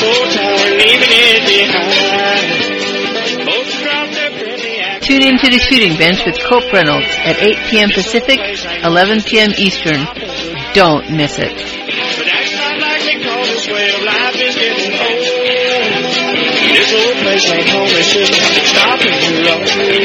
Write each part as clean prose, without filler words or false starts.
old town, leaving it behind. Folks drop their pretty act. Tune in to the Shooting Bench with Cope Reynolds at 8 p.m. Pacific, 11 p.m. Eastern. Don't miss it. But that's not likely, cause this way of life is getting old. This old place ain't home, it's just stopping too long.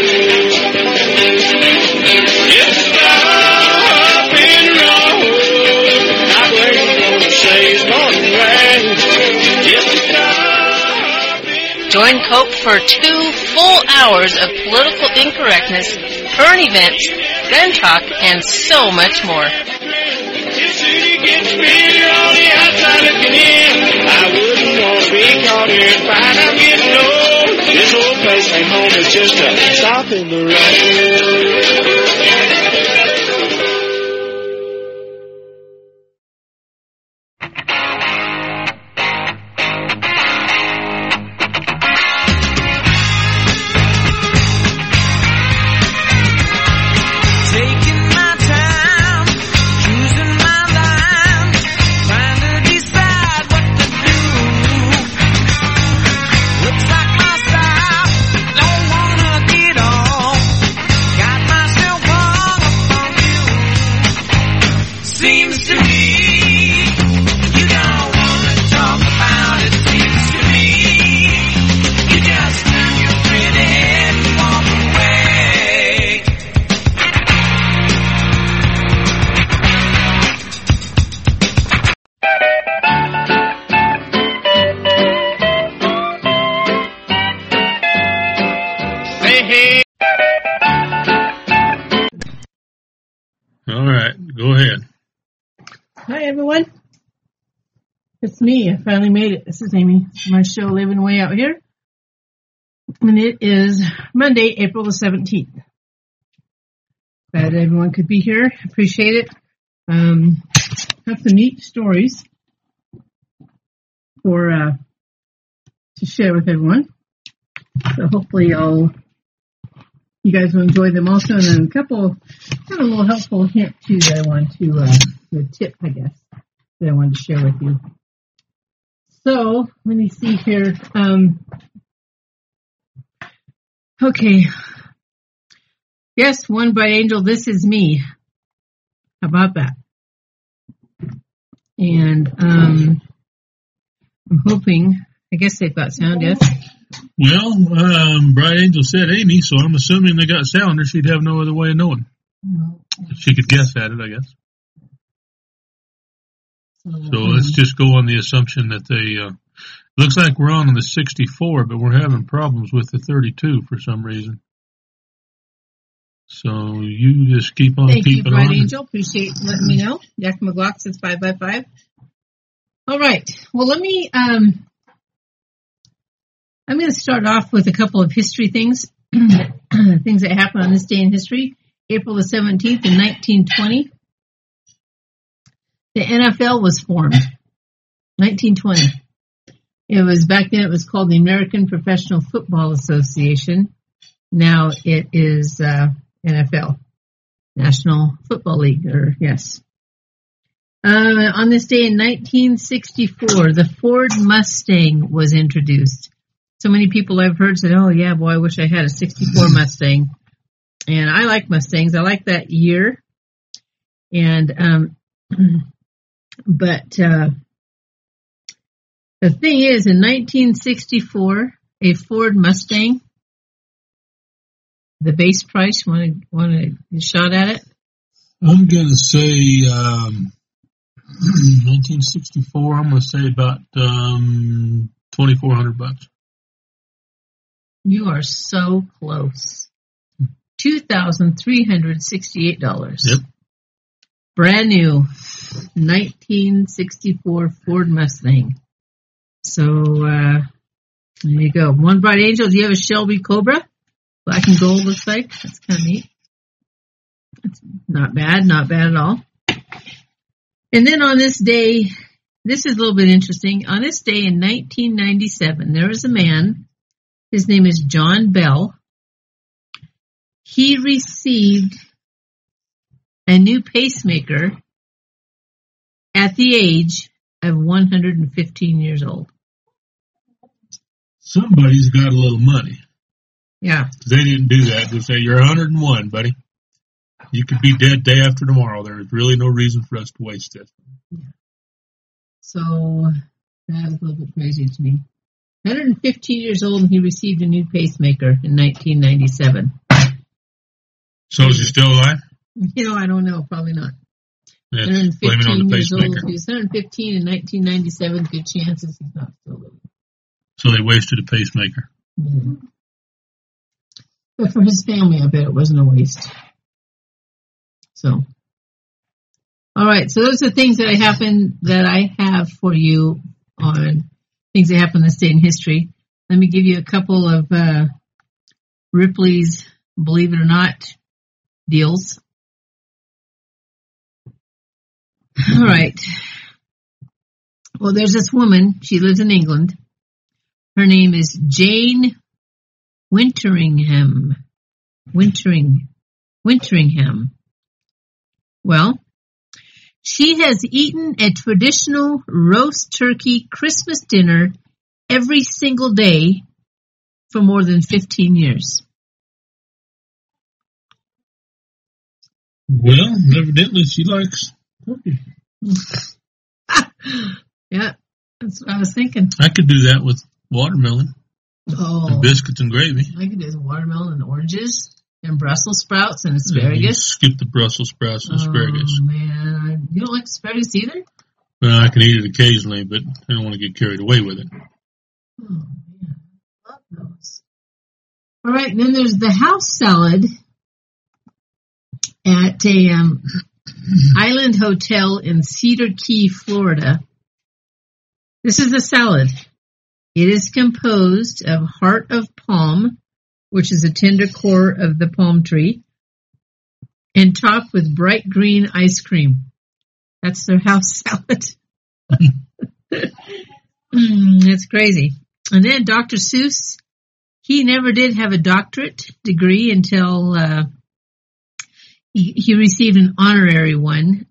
It's stopping wrong. Not where you're gonna say it's morning rain. It's stopping. Join Cope for 2 full hours of political incorrectness, current events, gun talk, and so much more. This city gets bigger on the outside looking in. I wouldn't want to be caught here and find I'm getting old. This old place ain't home, it's just a stop in the road. It's me. I finally made it. This is Amy. My show, Living Way Out Here. And it is Monday, April the 17th. Glad everyone could be here. Appreciate it. Have some neat stories to share with everyone. So hopefully you guys will enjoy them also. And then a couple, kind of a little helpful hint too that I want to, the tip, I guess, that I wanted to share with you. So, let me see here. Okay. Yes, One Bright Angel, this is me. How about that? And I'm hoping, I guess they've got sound, yes? Well, Bright Angel said Amy, so I'm assuming they got sound or she'd have no other way of knowing. She could guess at it, I guess. So let's just go on the assumption that they, looks like we're on the 64, but we're having problems with the 32 for some reason. So you just keep on keeping on. Thank you, Bright Angel. Appreciate letting me know. Yakima Glock says 5x5. All right. Well, let me, I'm going to start off with a couple of history things, things that happened on this day in history. April the 17th in 1920. The NFL was formed, 1920. It was, back then it was called the American Professional Football Association. Now it is NFL, National Football League, or yes. On this day in 1964, the Ford Mustang was introduced. So many people I've heard said, oh yeah, boy, I wish I had a 64 Mustang. And I like Mustangs. I like that year. And, but the thing is, in 1964, a Ford Mustang, the base price, want a shot at it? I'm going to say 1964, I'm going to say about $2,400. You are so close. $2,368. Yep. Brand new 1964 Ford Mustang. So, there you go. One Bright Angel, do you have a Shelby Cobra? Black and gold looks like. That's kind of neat. That's not bad at all. And then on this day, this is a little bit interesting. On this day in 1997, there was a man, his name is John Bell. He received a new pacemaker at the age of 115 years old. Somebody's got a little money. Yeah. They didn't do that. They say, you're 101, buddy. You could be dead day after tomorrow. There is really no reason for us to waste this. So that was a little bit crazy to me. 115 years old, and he received a new pacemaker in 1997. So is he still alive? I don't know. Probably not. Yeah, 115 blame it on the years old. pacemaker. He was 115 in 1997. Good chances he's not still living. So they wasted a pacemaker. Yeah. But for his family, I bet it wasn't a waste. So, all right. So those are things that I have for you on things that happened this day in history. Let me give you a couple of Ripley's Believe It or Not deals. All right. Well, there's this woman. She lives in England. Her name is Jane Winteringham. Winteringham. Well, she has eaten a traditional roast turkey Christmas dinner every single day for more than 15 years. Well, evidently she likes turkey. Yeah, that's what I was thinking. I could do that with watermelon and biscuits and gravy. I could do watermelon and oranges and Brussels sprouts and asparagus. Skip the Brussels sprouts and asparagus. Oh, man. You don't like asparagus either? Well, I can eat it occasionally, but I don't want to get carried away with it. Oh, man. I love those. All right, and then there's the house salad at a island hotel in Cedar Key, Florida. This is the salad. It is composed of heart of palm, which is a tender core of the palm tree, and topped with bright green ice cream. That's their house salad. That's crazy. And then Dr. Seuss, he never did have a doctorate degree until he received an honorary one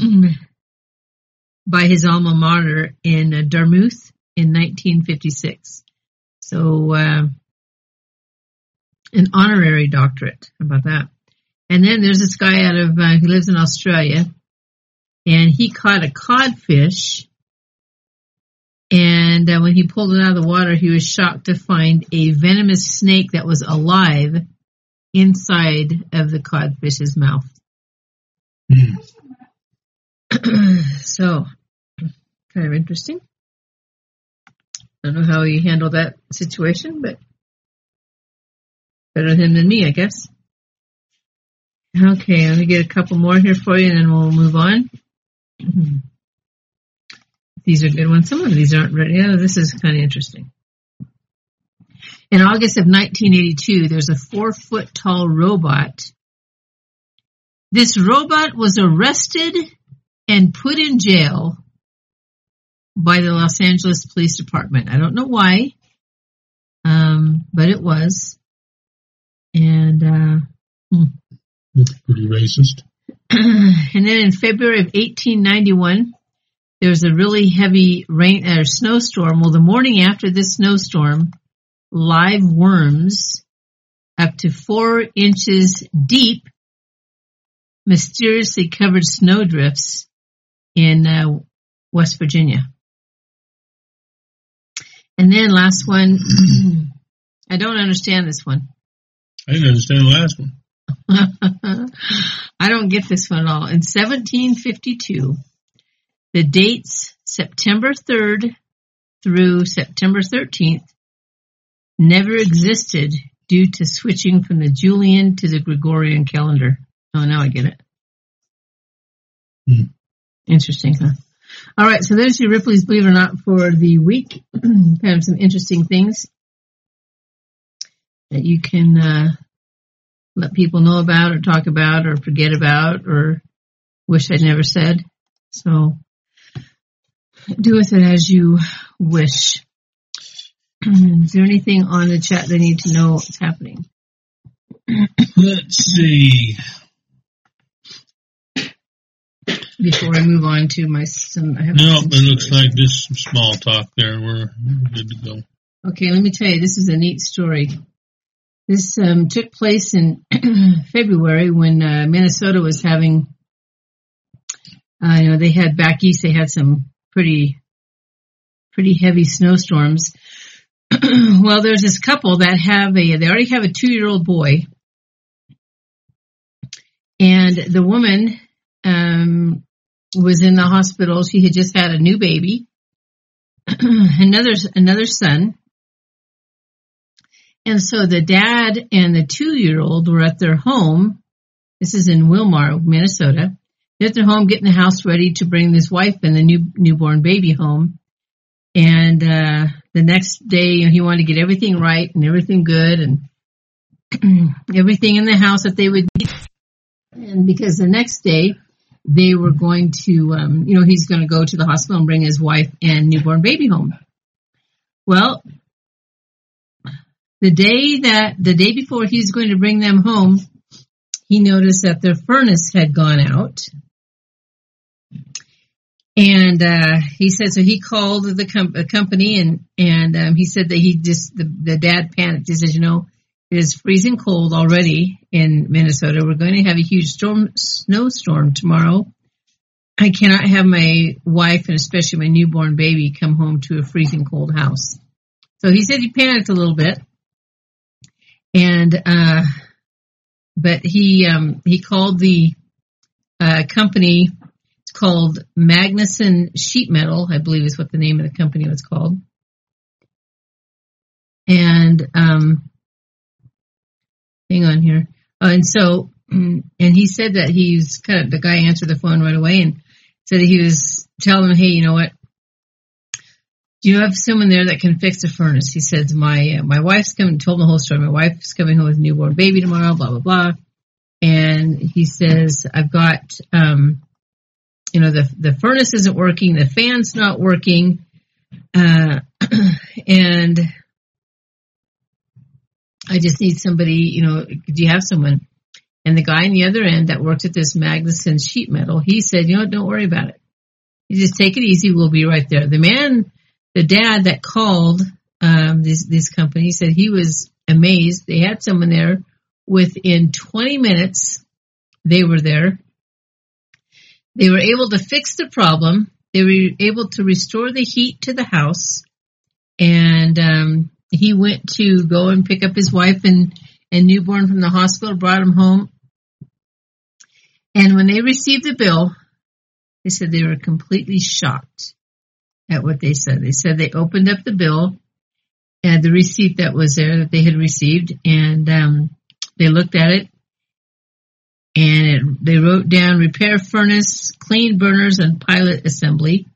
by his alma mater in Dartmouth in 1956. So, an honorary doctorate. How about that? And then there's this guy who lives in Australia, and he caught a codfish, and when he pulled it out of the water, he was shocked to find a venomous snake that was alive inside of the codfish's mouth. So, kind of interesting. I don't know how he handled that situation, but better him than me, I guess. Okay, let me get a couple more here for you, and then we'll move on. These are good ones. Some of these aren't ready. Yeah, this is kind of interesting. In August of 1982, there's a 4-foot-tall robot. This robot was arrested and put in jail by the Los Angeles Police Department. I don't know why, but it was. And that's pretty racist. And then in February of 1891, there was a really heavy rain or snowstorm. Well, the morning after this snowstorm, live worms up to 4 inches deep mysteriously covered snowdrifts in West Virginia. And then last one, I don't understand this one. I didn't understand the last one. I don't get this one at all. In 1752, the dates September 3rd through September 13th never existed due to switching from the Julian to the Gregorian calendar. Oh, now I get it. Interesting, huh? All right, so there's your Ripley's Believe It or Not for the week. Kind of some interesting things that you can let people know about or talk about or forget about or wish I'd never said. So do with it as you wish. Is there anything on the chat they need to know what's happening? Let's see. Before I move on to my... It looks like just some small talk there. We're good to go. Okay, let me tell you, this is a neat story. This took place in February when Minnesota was having, they had back east, they had some pretty heavy snowstorms. Well, there's this couple that they already have a 2-year-old boy. And the woman was in the hospital. She had just had a new baby, another son. And so the dad and the 2-year-old were at their home. This is in Wilmar, Minnesota. They're at their home getting the house ready to bring this wife and the newborn baby home. And the next day, he wanted to get everything right and everything good and everything in the house that they would need. And because the next day they were going to, he's going to go to the hospital and bring his wife and newborn baby home. Well, the day before he's going to bring them home, he noticed that their furnace had gone out. And he said, so he called the company and he said that the dad panicked. He says, it is freezing cold already in Minnesota. We're going to have a huge snowstorm tomorrow. I cannot have my wife and especially my newborn baby come home to a freezing cold house. So he said he panicked a little bit. And, but he called the company. It's called Magnuson Sheet Metal, I believe is what the name of the company was called. And, hang on here. And so, and he said that the guy answered the phone right away and said that he was telling him, hey, you know what? Do you have someone there that can fix the furnace? He said, my wife's coming, told him the whole story. My wife's coming home with a newborn baby tomorrow, blah, blah, blah. And he says, I've got, the furnace isn't working. The fan's not working. And I just need somebody, do you have someone? And the guy on the other end that works at this Magnuson Sheet Metal, he said, don't worry about it. You just take it easy. We'll be right there. The dad that called this company said he was amazed. They had someone there. Within 20 minutes, they were there. They were able to fix the problem. They were able to restore the heat to the house. And he went to go and pick up his wife and newborn from the hospital, brought him home. And when they received the bill, they said they were completely shocked at what they said. They said they opened up the bill and the receipt that was there that they had received, and they looked at it, and they wrote down repair furnace, clean burners, and pilot assembly.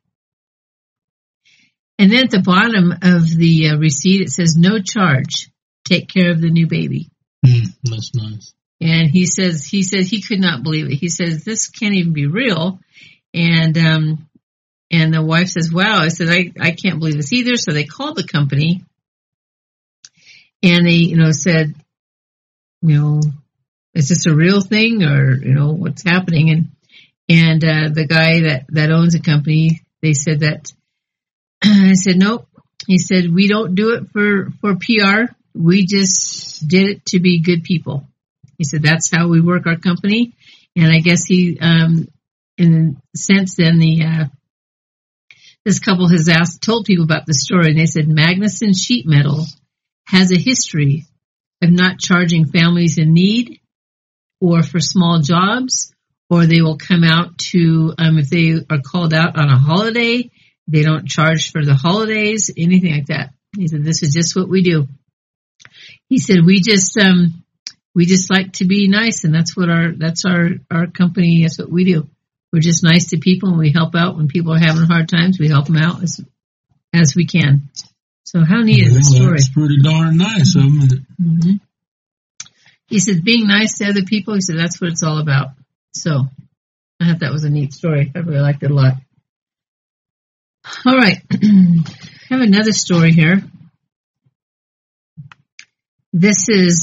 And then at the bottom of the receipt, it says no charge. Take care of the new baby. That's nice. And he said he could not believe it. He says this can't even be real. And the wife says, wow. I said, I can't believe this either. So they called the company and they, said, is this a real thing or, what's happening? And the guy that owns the company, they said that, I said, nope. He said, we don't do it for PR. We just did it to be good people. He said, that's how we work our company. And I guess he, since then, this couple has told people about the story, and they said Magnuson Sheet Metal has a history of not charging families in need or for small jobs, or they will come out to, if they are called out on a holiday, they don't charge for the holidays, anything like that. He said, this is just what we do. He said, we just like to be nice, and that's our company. That's what we do. We're just nice to people, and we help out when people are having hard times. We help them out as we can. So how neat is the story? That's pretty darn nice of them. Mm-hmm. He said, being nice to other people, he said, that's what it's all about. So I thought that was a neat story. I really liked it a lot. All right. I have another story here. This is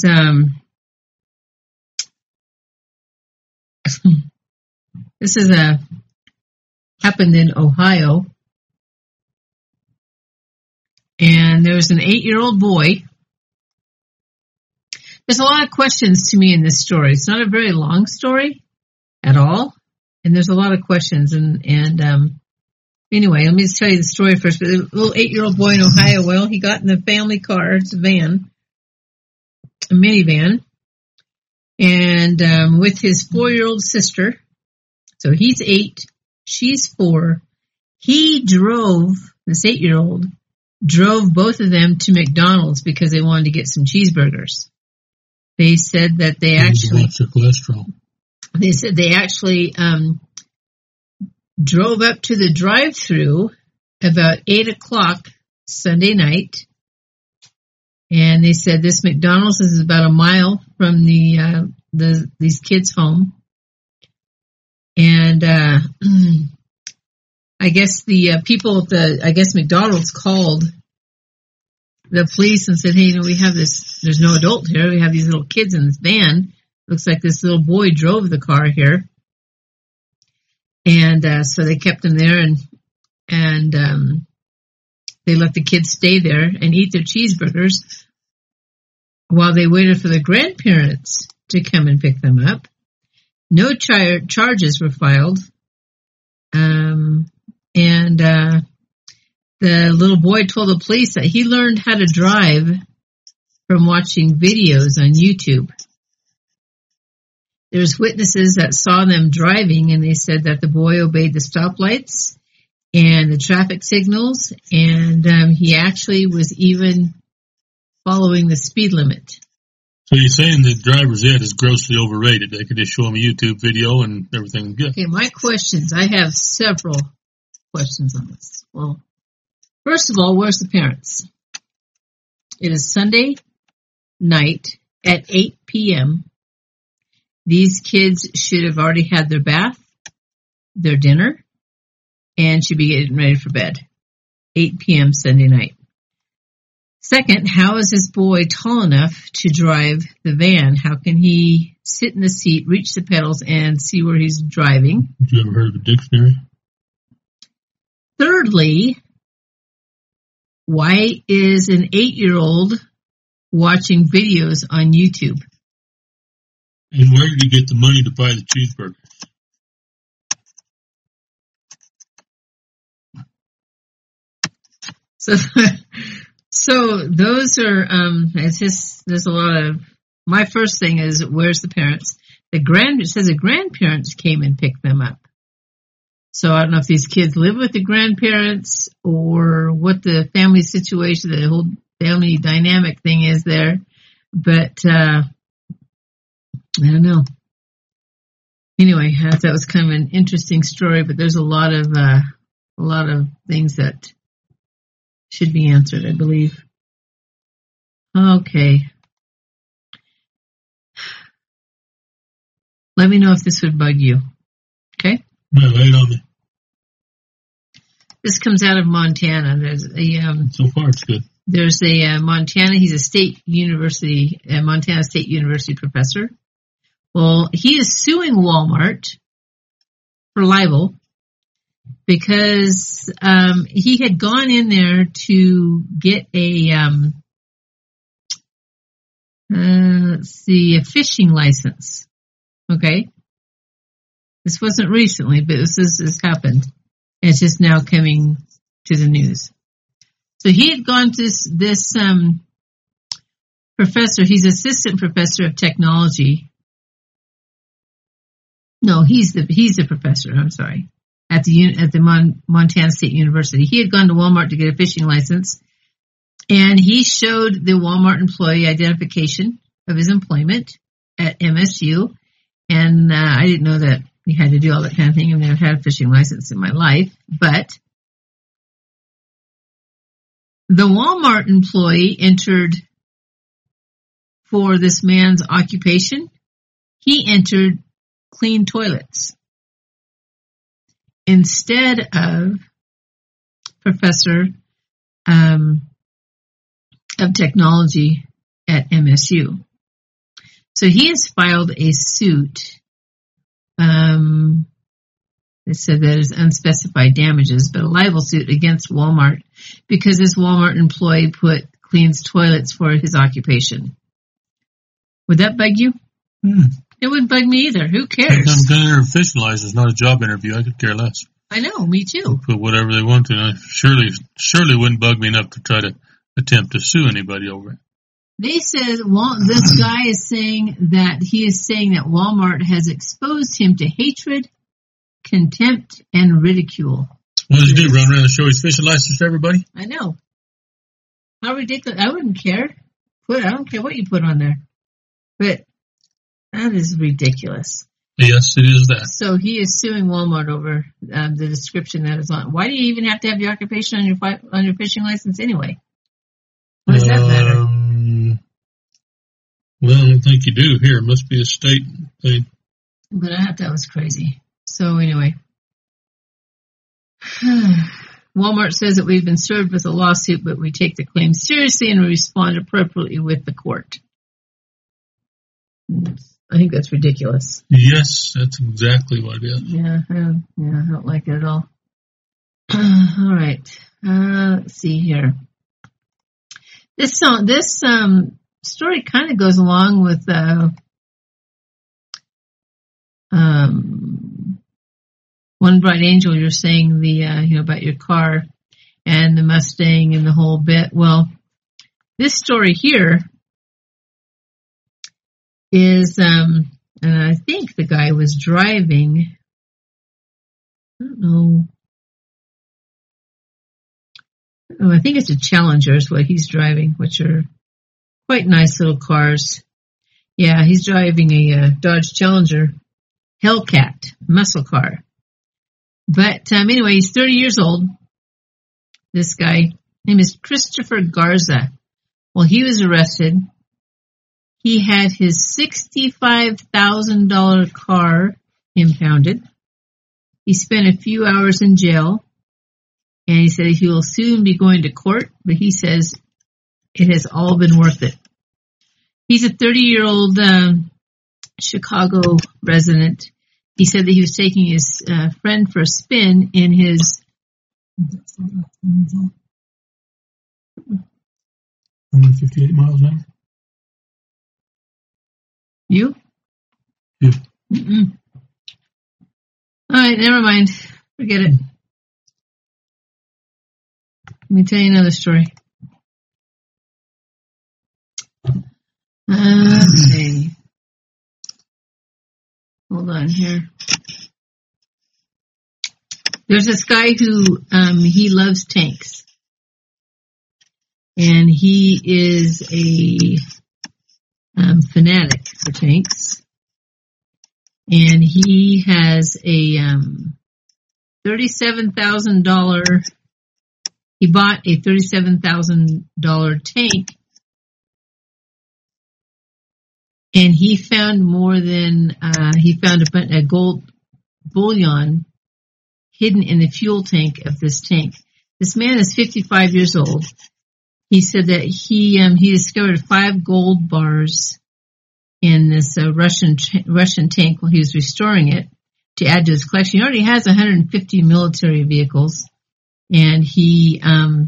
happened in Ohio. And there was an 8-year-old boy. There's a lot of questions to me in this story. It's not a very long story at all, and there's a lot of questions. And anyway, let me just tell you the story first. But the little 8-year-old boy in Ohio, well, he got in the family car. It's a van, a minivan, and with his 4-year-old sister. So he's 8, she's 4. He drove, this 8-year-old, drove both of them to McDonald's because they wanted to get some cheeseburgers. They said that they actually... Watch their cholesterol. They said they actually drove up to the drive-thru about 8 o'clock Sunday night. And they said this McDonald's is about a mile from these kids' home. And I guess the people at McDonald's called the police and said, hey, we have this, there's no adult here. We have these little kids in this van. Looks like this little boy drove the car here. And so they kept him there and they let the kids stay there and eat their cheeseburgers while they waited for the grandparents to come and pick them up. No charges were filed. The little boy told the police that he learned how to drive from watching videos on YouTube. There's witnesses that saw them driving, and they said that the boy obeyed the stoplights and the traffic signals, and he actually was even following the speed limit. So you're saying the driver's ed is grossly overrated? They could just show him a YouTube video and everything is good. Okay, my questions. I have several questions on this. Well, first of all, where's the parents? It is Sunday night at 8 p.m. These kids should have already had their bath, their dinner, and should be getting ready for bed. 8 p.m. Sunday night. Second, how is this boy tall enough to drive the van? How can he sit in the seat, reach the pedals, and see where he's driving? Did you ever heard of a dictionary? Thirdly, why is an 8-year-old watching videos on YouTube? And where did he get the money to buy the cheeseburger? So those are, there's a lot of, my first thing is, where's the parents? It says the grandparents came and picked them up. So I don't know if these kids live with the grandparents or what the family situation, the whole family dynamic thing is there. But, I don't know. Anyway, I thought that was kind of an interesting story, but there's a lot of things that should be answered, I believe. Okay. Let me know if this would bug you. Okay? No, lay it on me. This comes out of Montana. There's a so far it's good. There's a Montana. He's a Montana State University professor. Well, he is suing Walmart for libel because he had gone in there to get a a fishing license. Okay, this wasn't recently, but this has happened. And it's just now coming to the news. So he had gone to this professor. He's assistant professor of technology. No, he's the professor. I'm sorry, at the Montana State University. He had gone to Walmart to get a fishing license, and he showed the Walmart employee identification of his employment at MSU. And I didn't know that you had to do all that kind of thing. I've never had a fishing license in my life, but the Walmart employee entered for this man's occupation. He entered clean toilets instead of professor of technology at MSU. So he has filed a suit It said that is unspecified damages, but a libel suit against Walmart because this Walmart employee cleans toilets for his occupation. Would that bug you? It wouldn't bug me either. Who cares? I'm going to officialize. It's not a job interview. I could care less. I know, me too. Put whatever they want to. And surely wouldn't bug me enough to try to attempt to sue anybody over it. They said this guy is saying that Walmart has exposed him to hatred, contempt, and ridicule. What does he do? Run around and show his fishing license to everybody? I know. How ridiculous. I wouldn't care. I don't care what you put on there. But that is ridiculous. Yes, it is that. So he is suing Walmart over the description that is on. Why do you even have to have your occupation on your fishing license anyway? What does that matter? Well, I don't think you do here. It must be a state thing. But I thought that was crazy. So anyway, Walmart says that we've been served with a lawsuit, but we take the claim seriously and respond appropriately with the court. I think that's ridiculous. Yes, that's exactly what it is. Yeah, I don't like it at all. All right, let's see here. This story kind of goes along with One Bright Angel. You're saying about your car and the Mustang and the whole bit. Well, this story here is, and I think the guy was driving. I don't know. I think it's a Challenger is what he's driving, which are quite nice little cars. Yeah, he's driving a Dodge Challenger Hellcat muscle car. But anyway, he's 30 years old. This guy, his name is Christopher Garza. Well, he was arrested. He had his $65,000 car impounded. He spent a few hours in jail. And he said he will soon be going to court, but he says it has all been worth it. He's a 30-year-old Chicago resident. He said that he was taking his friend for a spin in his 158 miles an hour. You? Yeah. Mm-mm. All right, never mind. Forget it. Let me tell you another story. Okay. Hold on here. There's this guy who, he loves tanks. And he is a fanatic for tanks. And he has a $37,000. He bought a $37,000 tank, and he found a gold bullion hidden in the fuel tank of this tank. This man is 55 years old. He said that he discovered 5 gold bars in this Russian tank while he was restoring it to add to his collection. He already has 150 military vehicles. And he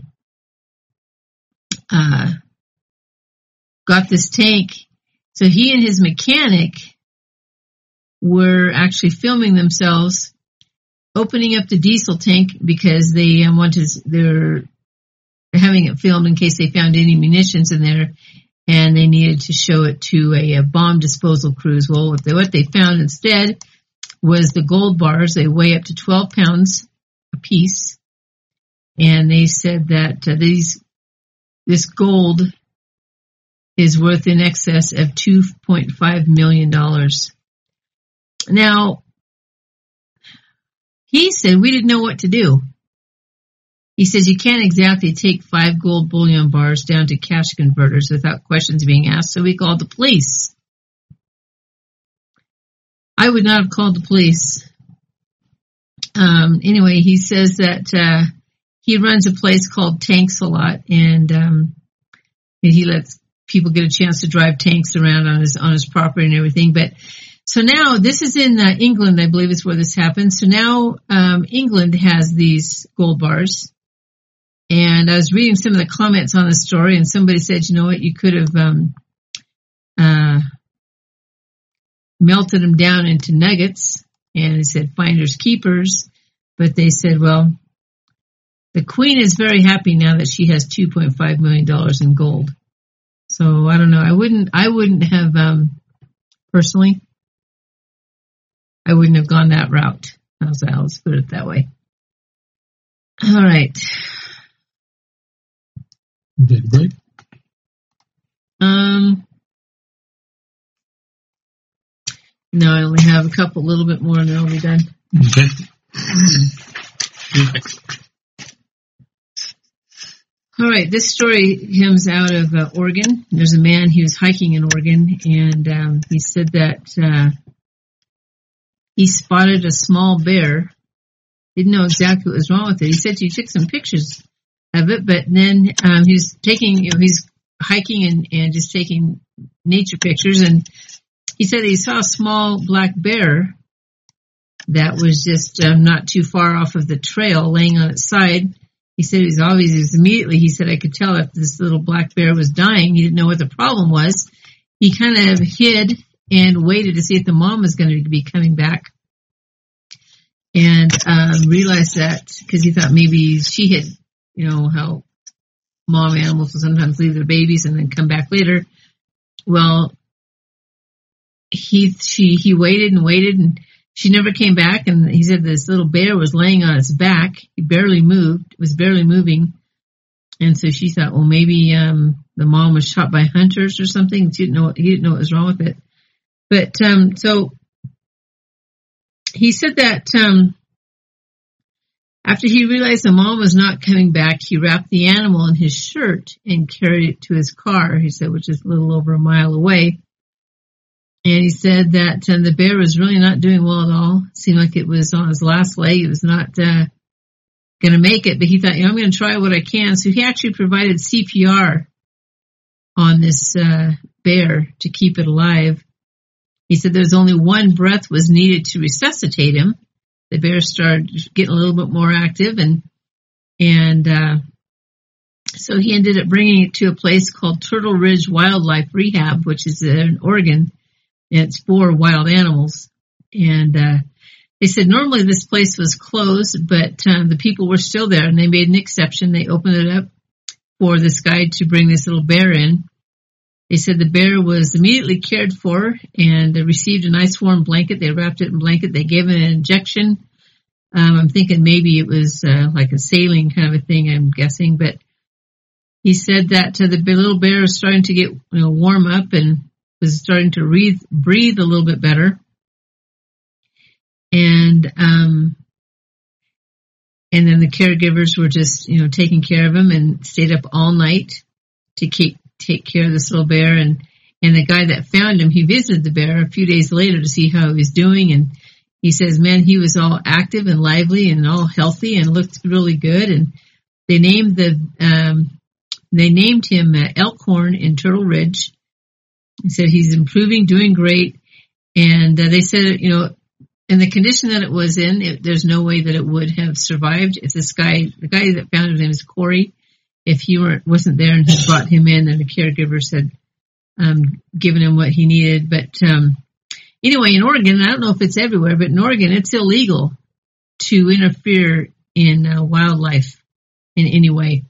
got this tank. So he and his mechanic were actually filming themselves opening up the diesel tank because they're having it filmed in case they found any munitions in there, and they needed to show it to a bomb disposal crews. Well, what they found instead was the gold bars. They weigh up to 12 pounds a piece. And they said that this gold is worth in excess of $2.5 million. Now, he said we didn't know what to do. He says you can't exactly take 5 gold bullion bars down to cash converters without questions being asked, so we called the police. I would not have called the police. Anyway, he says that he runs a place called Tanks a Lot, and he lets people get a chance to drive tanks around on his property and everything. But So now, this is in England, I believe is where this happened. So now England has these gold bars. And I was reading some of the comments on the story, and somebody said, you know what, you could have melted them down into nuggets. And it said finders keepers. But they said, well, the Queen is very happy now that she has $2.5 million in gold. So I don't know. I wouldn't have, personally, I wouldn't have gone that route. Let's put it that way. All right. Take a break. No, I only have a little bit more, and then I'll be done. Okay. All right, this story comes out of Oregon. There's a man, he was hiking in Oregon, and he said that he spotted a small bear. Didn't know exactly what was wrong with it. He said he took some pictures of it, but then he's hiking and just taking nature pictures, and he said he saw a small black bear that was just not too far off of the trail, laying on its side. He said he said, I could tell if this little black bear was dying. He didn't know what the problem was. He kind of hid and waited to see if the mom was going to be coming back. And realized that because he thought maybe she had, how mom animals will sometimes leave their babies and then come back later. Well, he waited and waited, and she never came back, and he said this little bear was laying on its back. He barely moved, was barely moving. And so she thought, well, maybe the mom was shot by hunters or something. He didn't know what was wrong with it. But so he said that after he realized the mom was not coming back, he wrapped the animal in his shirt and carried it to his car, he said, which is a little over a mile away. And he said that the bear was really not doing well at all. It seemed like it was on his last leg. It was not going to make it, but he thought, I'm going to try what I can. So he actually provided CPR on this bear to keep it alive. He said there's only one breath was needed to resuscitate him. The bear started getting a little bit more active, and so he ended up bringing it to a place called Turtle Ridge Wildlife Rehab, which is in Oregon. It's for wild animals. And they said normally this place was closed, but the people were still there, and they made an exception. They opened it up for this guy to bring this little bear in. They said the bear was immediately cared for and received a nice warm blanket. They wrapped it in a blanket. They gave it an injection. I'm thinking maybe it was like a saline kind of a thing, I'm guessing. But he said that the little bear was starting to get warm up and was starting to breathe a little bit better. And then the caregivers were just, taking care of him and stayed up all night to take care of this little bear. And the guy that found him, he visited the bear a few days later to see how he was doing. And he says, man, he was all active and lively and all healthy and looked really good. And they named him Elkhorn in Turtle Ridge. He said he's improving, doing great. And they said, in the condition that it was in, there's no way that it would have survived. If the guy that found his name is Corey, if he wasn't there and he brought him in, and the caregivers had given him what he needed. But anyway, in Oregon, I don't know if it's everywhere, but in Oregon, it's illegal to interfere in wildlife in any way.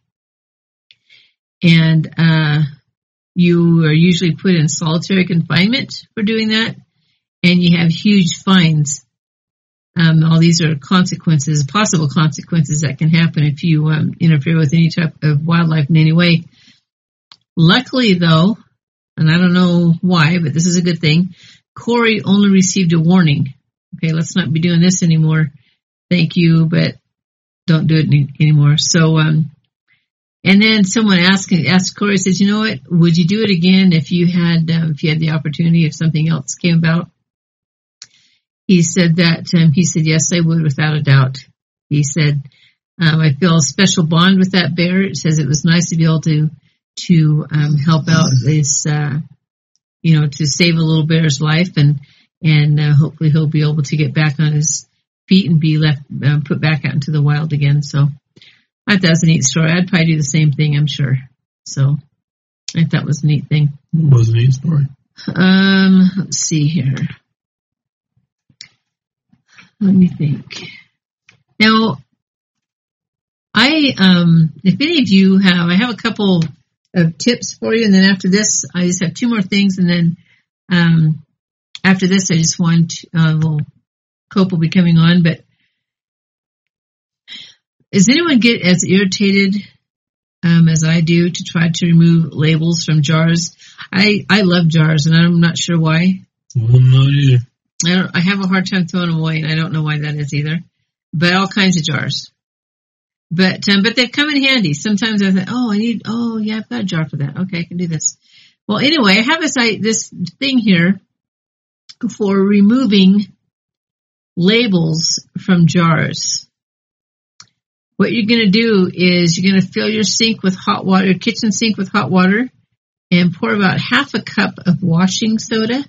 And you are usually put in solitary confinement for doing that, and you have huge fines. All these are possible consequences that can happen if you interfere with any type of wildlife in any way. Luckily, though, and I don't know why, but this is a good thing, Corey only received a warning. Okay, let's not be doing this anymore. Thank you, but don't do it anymore. So, and then someone asked Corey, says, what, would you do it again if you had the opportunity, if something else came about? He said yes, I would, without a doubt. He said, I feel a special bond with that bear. It says it was nice to be able to help out this, to save a little bear's life. And and hopefully he'll be able to get back on his feet and be put back out into the wild again. So I thought that was a neat story. I'd probably do the same thing, I'm sure. So I thought it was a neat thing. It was a neat story. Let's see here. Let me think. Now, if any of you I have a couple of tips for you, and then after this, I just have two more things, and then after this, I just want Cope will be coming on. But does anyone get as irritated as I do to try to remove labels from jars? I love jars, and I'm not sure why. Well, not either. I have a hard time throwing them away, and I don't know why that is either. But all kinds of jars. But they've come in handy. Sometimes I think, I've got a jar for that. Okay, I can do this. Well, anyway, I have this thing here for removing labels from jars. What you're going to do is you're going to fill your sink with hot water, your kitchen sink with hot water, and pour about half a cup of washing soda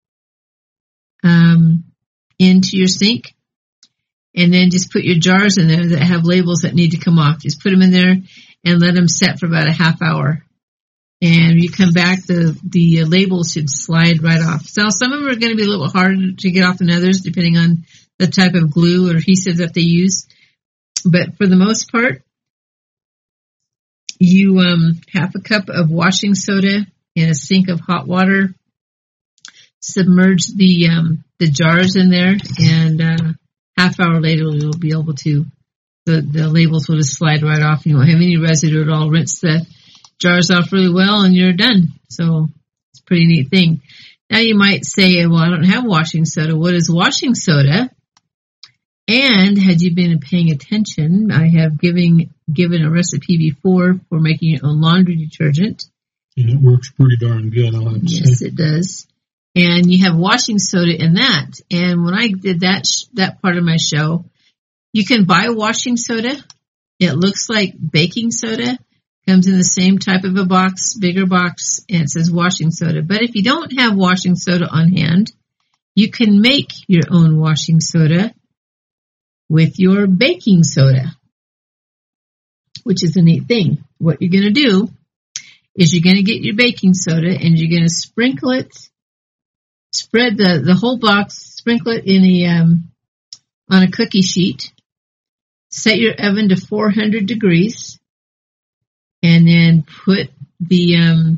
into your sink. And then just put your jars in there that have labels that need to come off. Just put them in there and let them set for about a half hour. And when you come back, the labels should slide right off. So some of them are going to be a little harder to get off than others, depending on the type of glue or adhesive that they use. But for the most part, you half a cup of washing soda in a sink of hot water. Submerge the jars in there, and half hour later, you'll be able to, the labels will just slide right off. You won't have any residue at all. Rinse the jars off really well, and you're done. So it's a pretty neat thing. Now you might say, well, I don't have washing soda. What is washing soda? And had you been paying attention, I have given a recipe before for making your own laundry detergent. And it works pretty darn good, I'll have to say. Yes, it does. And you have washing soda in that. And when I did that part of my show, you can buy washing soda. It looks like baking soda. Comes in the same type of a box, bigger box, and it says washing soda. But if you don't have washing soda on hand, you can make your own washing soda with your baking soda, which is a neat thing. What you're going to do is you're going to get your baking soda and you're going to sprinkle it. Spread the whole box, sprinkle it in on a cookie sheet. Set your oven to 400 degrees, and then put the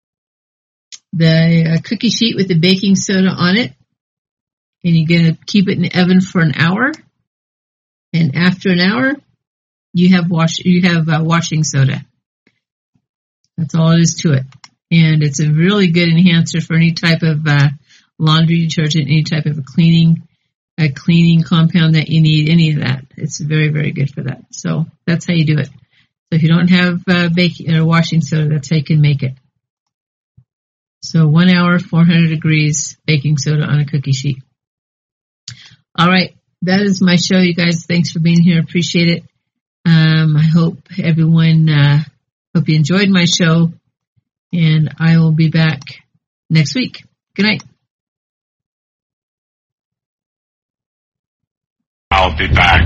cookie sheet with the baking soda on it, and you're going to keep it in the oven for an hour. And after an hour, you have washing soda. That's all it is to it, and it's a really good enhancer for any type of laundry detergent, any type of a cleaning compound that you need, any of that. It's very, very good for that. So that's how you do it. So if you don't have baking or washing soda, that's how you can make it. So 1 hour, 400 degrees, baking soda on a cookie sheet. All right. That is my show, you guys. Thanks for being here. Appreciate it. I hope everyone, hope you enjoyed my show, and I will be back next week. Good night. I'll be back.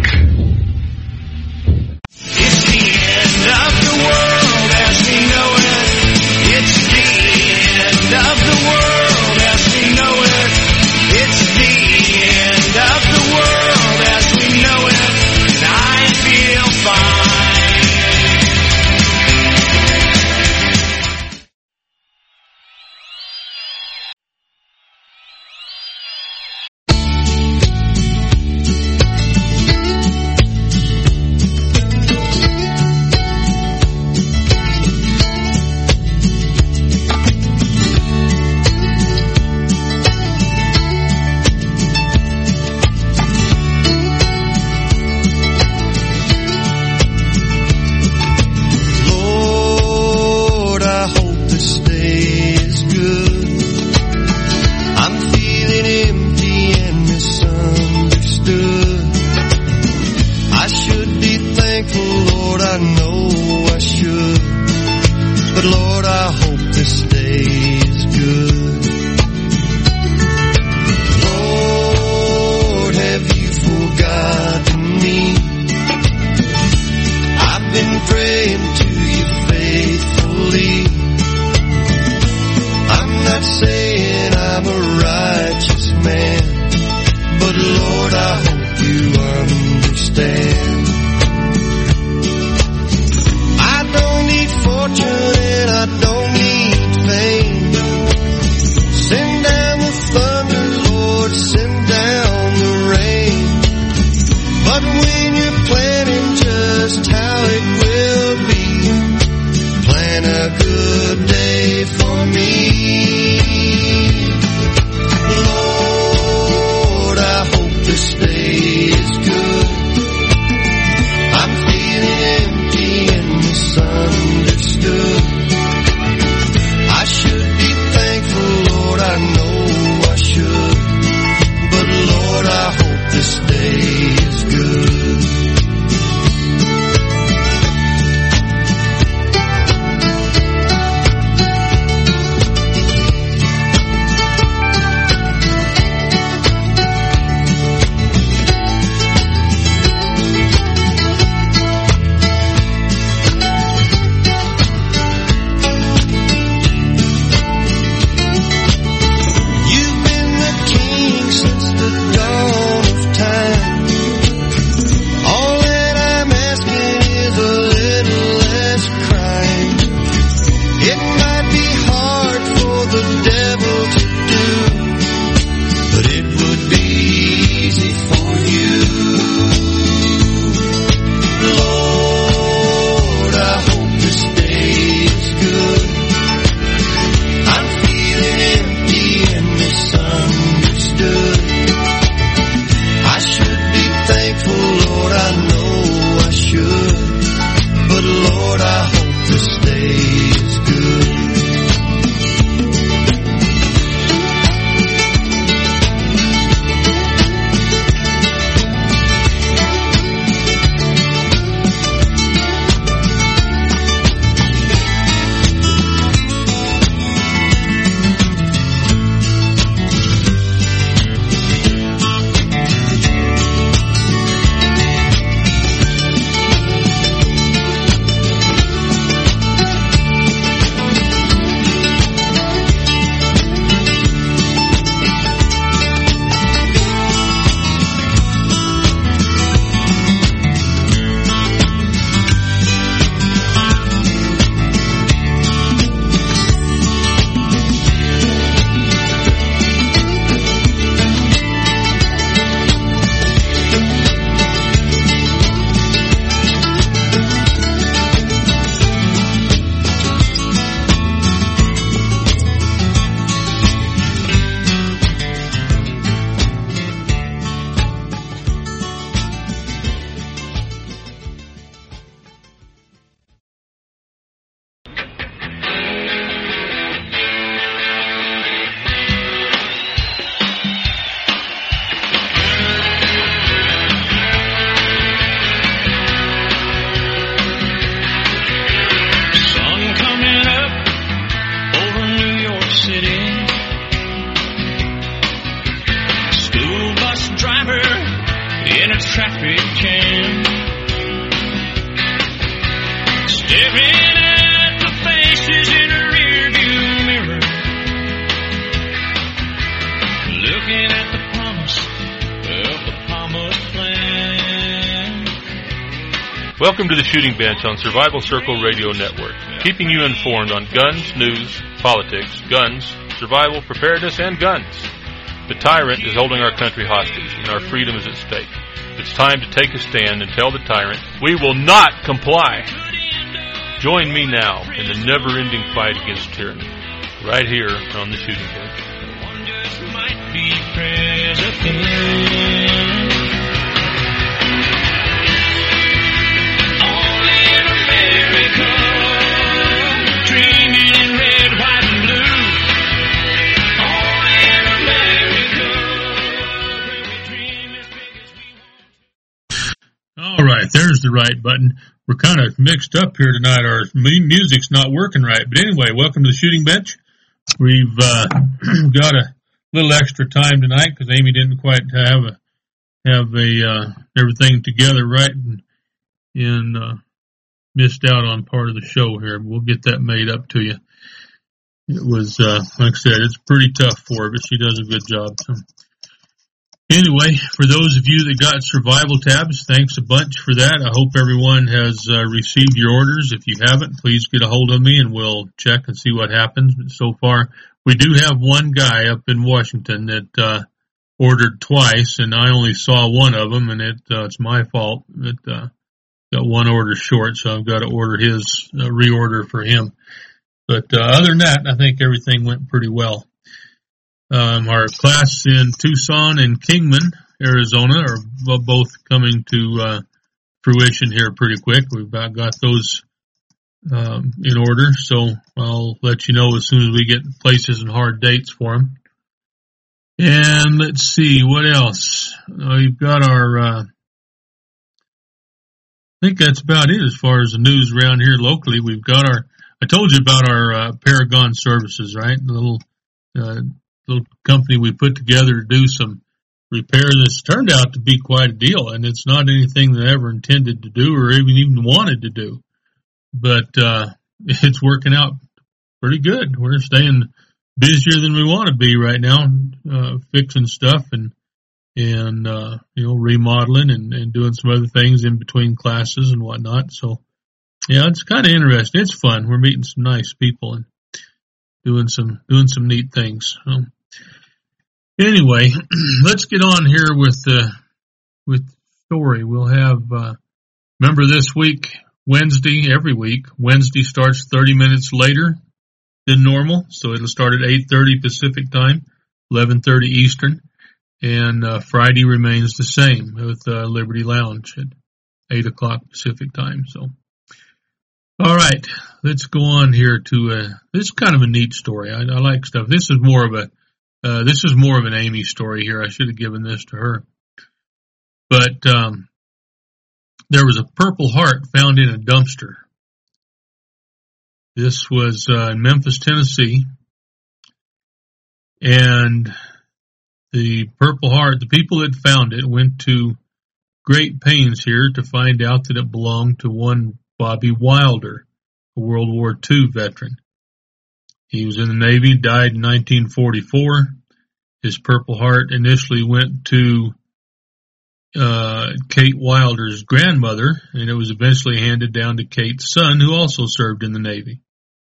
It's the end of the world as we know it. It's the end of the world as we know it. It's the end of the world as we know it. And I feel fine. a traffic jam. Staring at the faces in a rearview mirror, looking at the promise of the promised land. Welcome to the Shooting Bench on Survival Circle Radio Network, keeping you informed on guns, news, politics, guns, survival, preparedness, and guns. The tyrant is holding our country hostage, and our freedom is at stake. It's time to take a stand and tell the tyrant, we will not comply. Join me now in the never-ending fight against tyranny, right here on the Shooting Bench. Wonders might be president. Only in America, dreaming in red, white, and blue. Only in America, where we dream as big as we want. All right, there's the right button. We're kind of mixed up here tonight. Our music's not working right. But anyway, welcome to the Shooting Bench. We've got a little extra time tonight because Amy didn't quite have everything together right and missed out on part of the show here. We'll get that made up to you. It was, like I said, it's pretty tough for her, but she does a good job. So. Anyway, for those of you that got survival tabs, thanks a bunch for that. I hope everyone has received your orders. If you haven't, please get a hold of me and we'll check and see what happens. But so far, we do have one guy up in Washington that ordered twice, and I only saw one of them, and it's my fault. It got one order short, so I've got to order his reorder for him. But other than that, I think everything went pretty well. Our class in Tucson and Kingman, Arizona, are both coming to fruition here pretty quick. We've got those in order, so I'll let you know as soon as we get places and hard dates for them. And let's see, what else? We've got our, I think that's about it as far as the news around here locally. We've got I told you about our Paragon Services, right? The little company we put together to do some repairs. It's turned out to be quite a deal, and it's not anything that I ever intended to do or even wanted to do. But it's working out pretty good. We're staying busier than we want to be right now, fixing stuff and remodeling and doing some other things in between classes and whatnot. So yeah, it's kind of interesting. It's fun. We're meeting some nice people and doing some neat things. Anyway, let's get on here with the story. We'll have remember this week, Wednesday, every week, Wednesday starts 30 minutes later than normal, so it'll start at 8:30 Pacific time, 11:30 Eastern, and Friday remains the same with Liberty Lounge at 8 o'clock Pacific time. So, all right, let's go on here to this is kind of a neat story. I like stuff. This is more of an Amy story here. I should have given this to her, but there was a Purple Heart found in a dumpster. This was in Memphis, Tennessee, and the Purple Heart, the people that found it, went to great pains here to find out that it belonged to one Bobby Wilder, a World War II veteran. He was in the Navy, died in 1944. His Purple Heart initially went to Kate Wilder's grandmother, and it was eventually handed down to Kate's son, who also served in the Navy.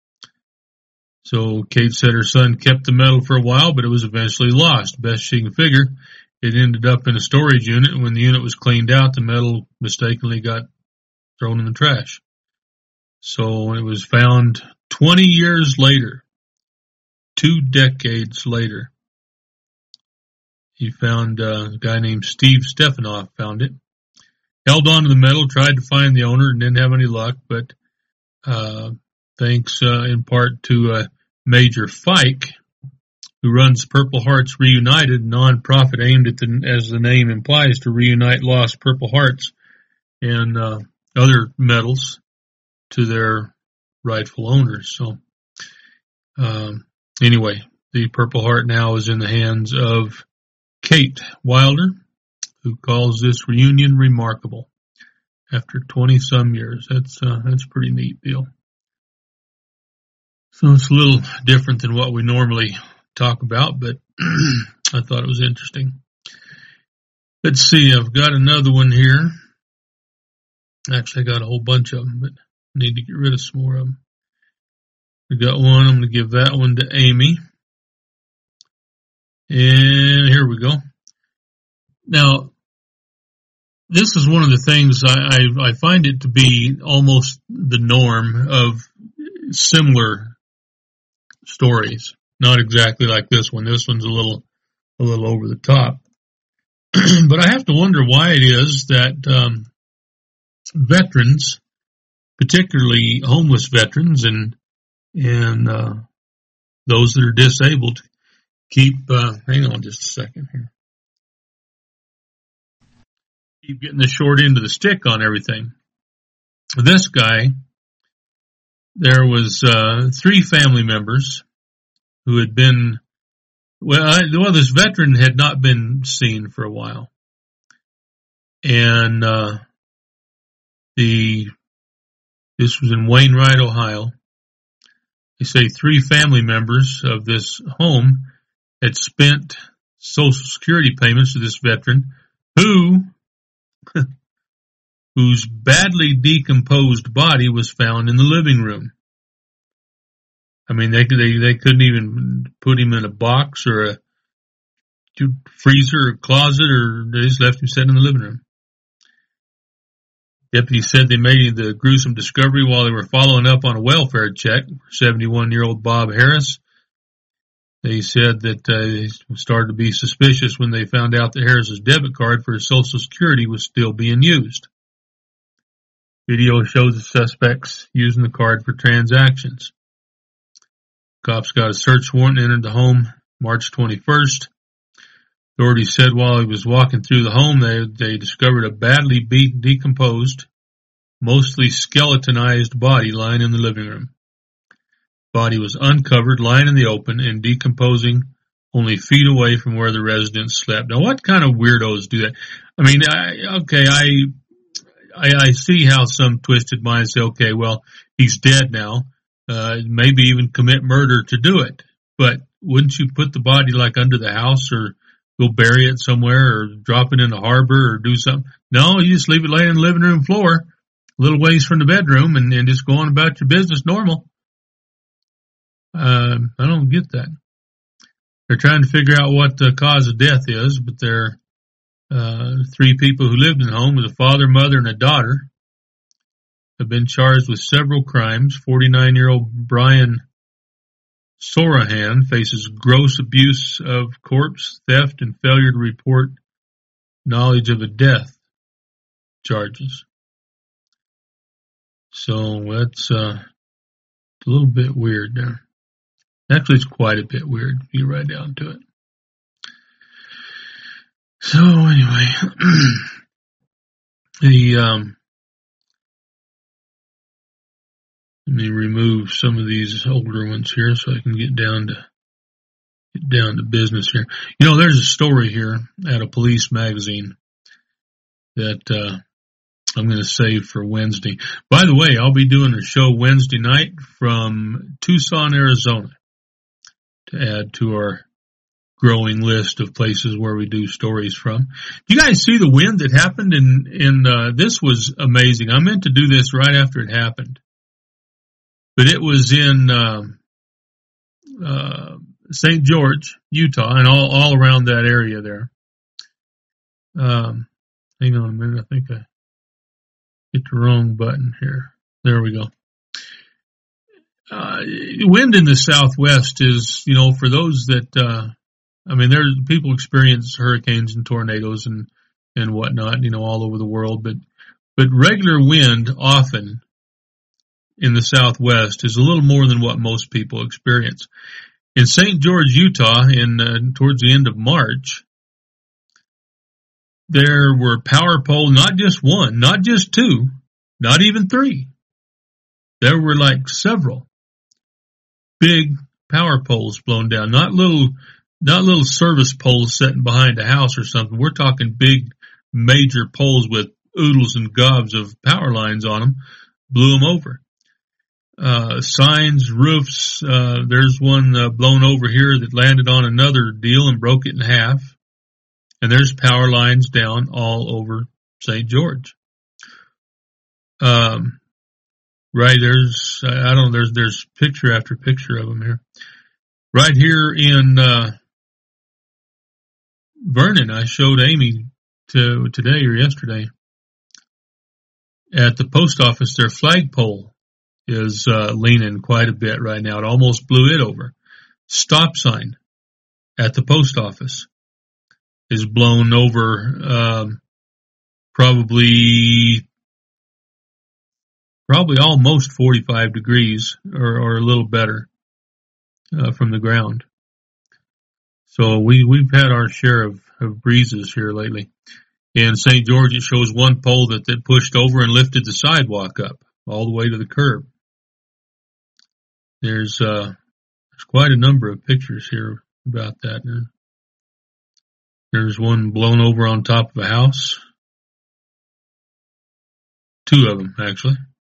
So Kate said her son kept the medal for a while, but it was eventually lost. Best she can figure, it ended up in a storage unit, and when the unit was cleaned out, the medal mistakenly got thrown in the trash. So it was found 20 years later, 2 decades later. He found a guy named Steve Stefanoff found it, held on to the medal, tried to find the owner, and didn't have any luck. But thanks in part to Major Fike, who runs Purple Hearts Reunited, a nonprofit aimed at, as the name implies, to reunite lost Purple Hearts and other medals to their rightful owners. So anyway, the Purple Heart now is in the hands of Kate Wilder, who calls this reunion remarkable after 20-some years. That's a pretty neat deal. So it's a little different than what we normally talk about, but I thought it was interesting. Let's see, I've got another one here. Actually, I got a whole bunch of them, but I need to get rid of some more of them. We got one. I'm going to give that one to Amy. And here we go. Now, this is one of the things I find it to be almost the norm of similar stories. Not exactly like this one. This one's a little over the top. But I have to wonder why it is that veterans, particularly homeless veterans and those that are disabled, keep hang on just a second here. Keep getting the short end of the stick on everything. This guy, there was 3 family members who had been, this veteran had not been seen for a while. And this was in Wainwright, Ohio. They say 3 family members of this home had spent Social Security payments to this veteran whose badly decomposed body was found in the living room. I mean, they couldn't even put him in a box or a freezer or closet, or they just left him sitting in the living room. Deputies said they made the gruesome discovery while they were following up on a welfare check for 71-year-old Bob Harris. They said that they started to be suspicious when they found out that Harris's debit card for his Social Security was still being used. Video shows the suspects using the card for transactions. Cops got a search warrant and entered the home March 21st. Authorities said while he was walking through the home, they discovered a badly decomposed, mostly skeletonized body lying in the living room. Body was uncovered, lying in the open, and decomposing only feet away from where the residents slept. Now, what kind of weirdos do that? I mean, I see how some twisted minds say, okay, well, he's dead now. Maybe even commit murder to do it. But wouldn't you put the body like under the house or go bury it somewhere or drop it in the harbor or do something? No, you just leave it laying on the living room floor, a little ways from the bedroom, and just go on about your business normal. I don't get that. They're trying to figure out what the cause of death is, but there are 3 people who lived in the home with a father, mother, and a daughter have been charged with several crimes. 49-year-old Brian Sorahan faces gross abuse of corpse, theft, and failure to report knowledge of a death charges. So that's a little bit weird there. Actually, it's quite a bit weird if you get right down to it. So anyway, let me remove some of these older ones here so I can get down to business here. You know, there's a story here at a police magazine that I'm going to save for Wednesday. By the way, I'll be doing a show Wednesday night from Tucson, Arizona, to add to our growing list of places where we do stories from. Do you guys see the wind that happened in this was amazing. I meant to do this right after it happened. But it was in St. George, Utah, and all around that area there. Hang on a minute. I think I hit the wrong button here. There we go. Wind in the Southwest is, for those that, there's people experience hurricanes and tornadoes and whatnot, all over the world, but regular wind often in the Southwest is a little more than what most people experience. In St. George, Utah, towards the end of March, there were power poles, not just one, not just 2, not even 3. There were like several big power poles blown down, not little service poles sitting behind a house or something. We're talking big major poles with oodles and gobs of power lines on them, blew them over. Signs, roofs, there's one blown over here that landed on another deal and broke it in half. And there's power lines down all over St. George. Right, there's picture after picture of them here. Right here in Vernon, I showed Amy today or yesterday. At the post office, their flagpole is leaning quite a bit right now. It almost blew it over. Stop sign at the post office is blown over probably almost 45 degrees or a little better from the ground. So we've had our share of breezes here lately. In St. George, it shows one pole that pushed over and lifted the sidewalk up all the way to the curb. There's quite a number of pictures here about that. There's one blown over on top of a house. Two of them, actually.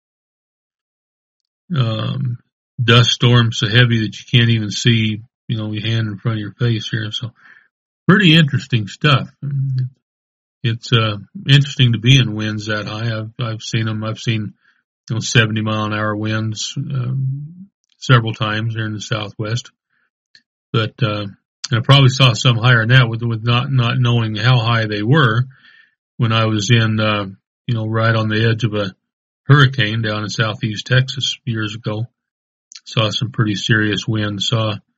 Dust storm so heavy that you can't even see, your hand in front of your face here. So pretty interesting stuff. It's interesting to be in winds that high. I've seen them. I've seen 70 mile an hour winds several times here in the Southwest. But I probably saw some higher than that with not knowing how high they were when I was in right on the edge of a hurricane down in southeast Texas years ago. Saw some pretty serious winds.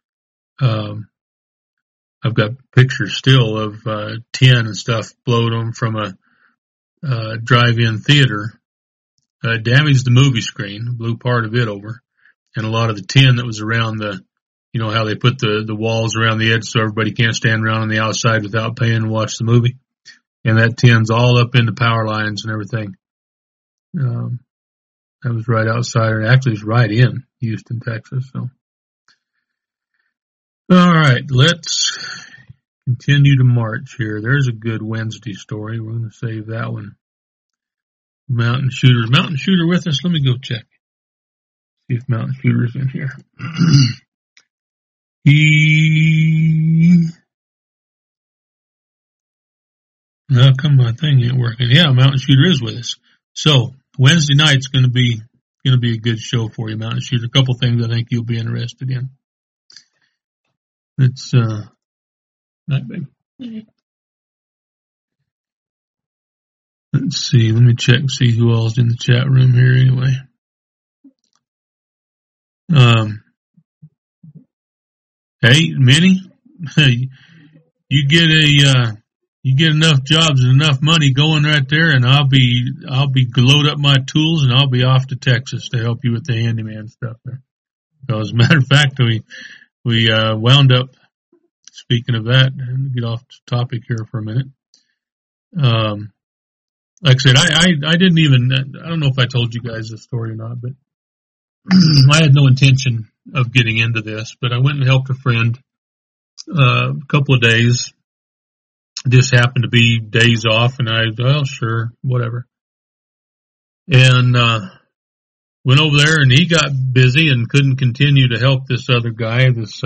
I've got pictures still of tin and stuff blowed them from a drive-in theater. Damaged the movie screen, blew part of it over, and a lot of the tin that was around how they put the walls around the edge so everybody can't stand around on the outside without paying and watch the movie. And that tin's all up in the power lines and everything. That was right outside, or actually it's right in Houston, Texas. So, all right, let's continue to march here. There's a good Wednesday story. We're going to save that one. Mountain Shooter with us? Let me go check. See if Mountain Shooter's in here. How come my thing ain't working? Yeah, Mountain Shooter is with us. So Wednesday night's going to be a good show for you, Mountain Shooter. A couple things I think you'll be interested in. It's not big. Let's see. Let me check and see who all's in the chat room here. Anyway, hey, Minnie, you get enough jobs and enough money going right there, and I'll be load up my tools and I'll be off to Texas to help you with the handyman stuff there. So as a matter of fact, we wound up, speaking of that, and get off the topic here for a minute. Like I said, I didn't even, I don't know if I told you guys this story or not, but I had no intention of getting into this, but I went and helped a friend a couple of days. This happened to be days off, and sure, whatever. And went over there, and he got busy and couldn't continue to help this other guy, this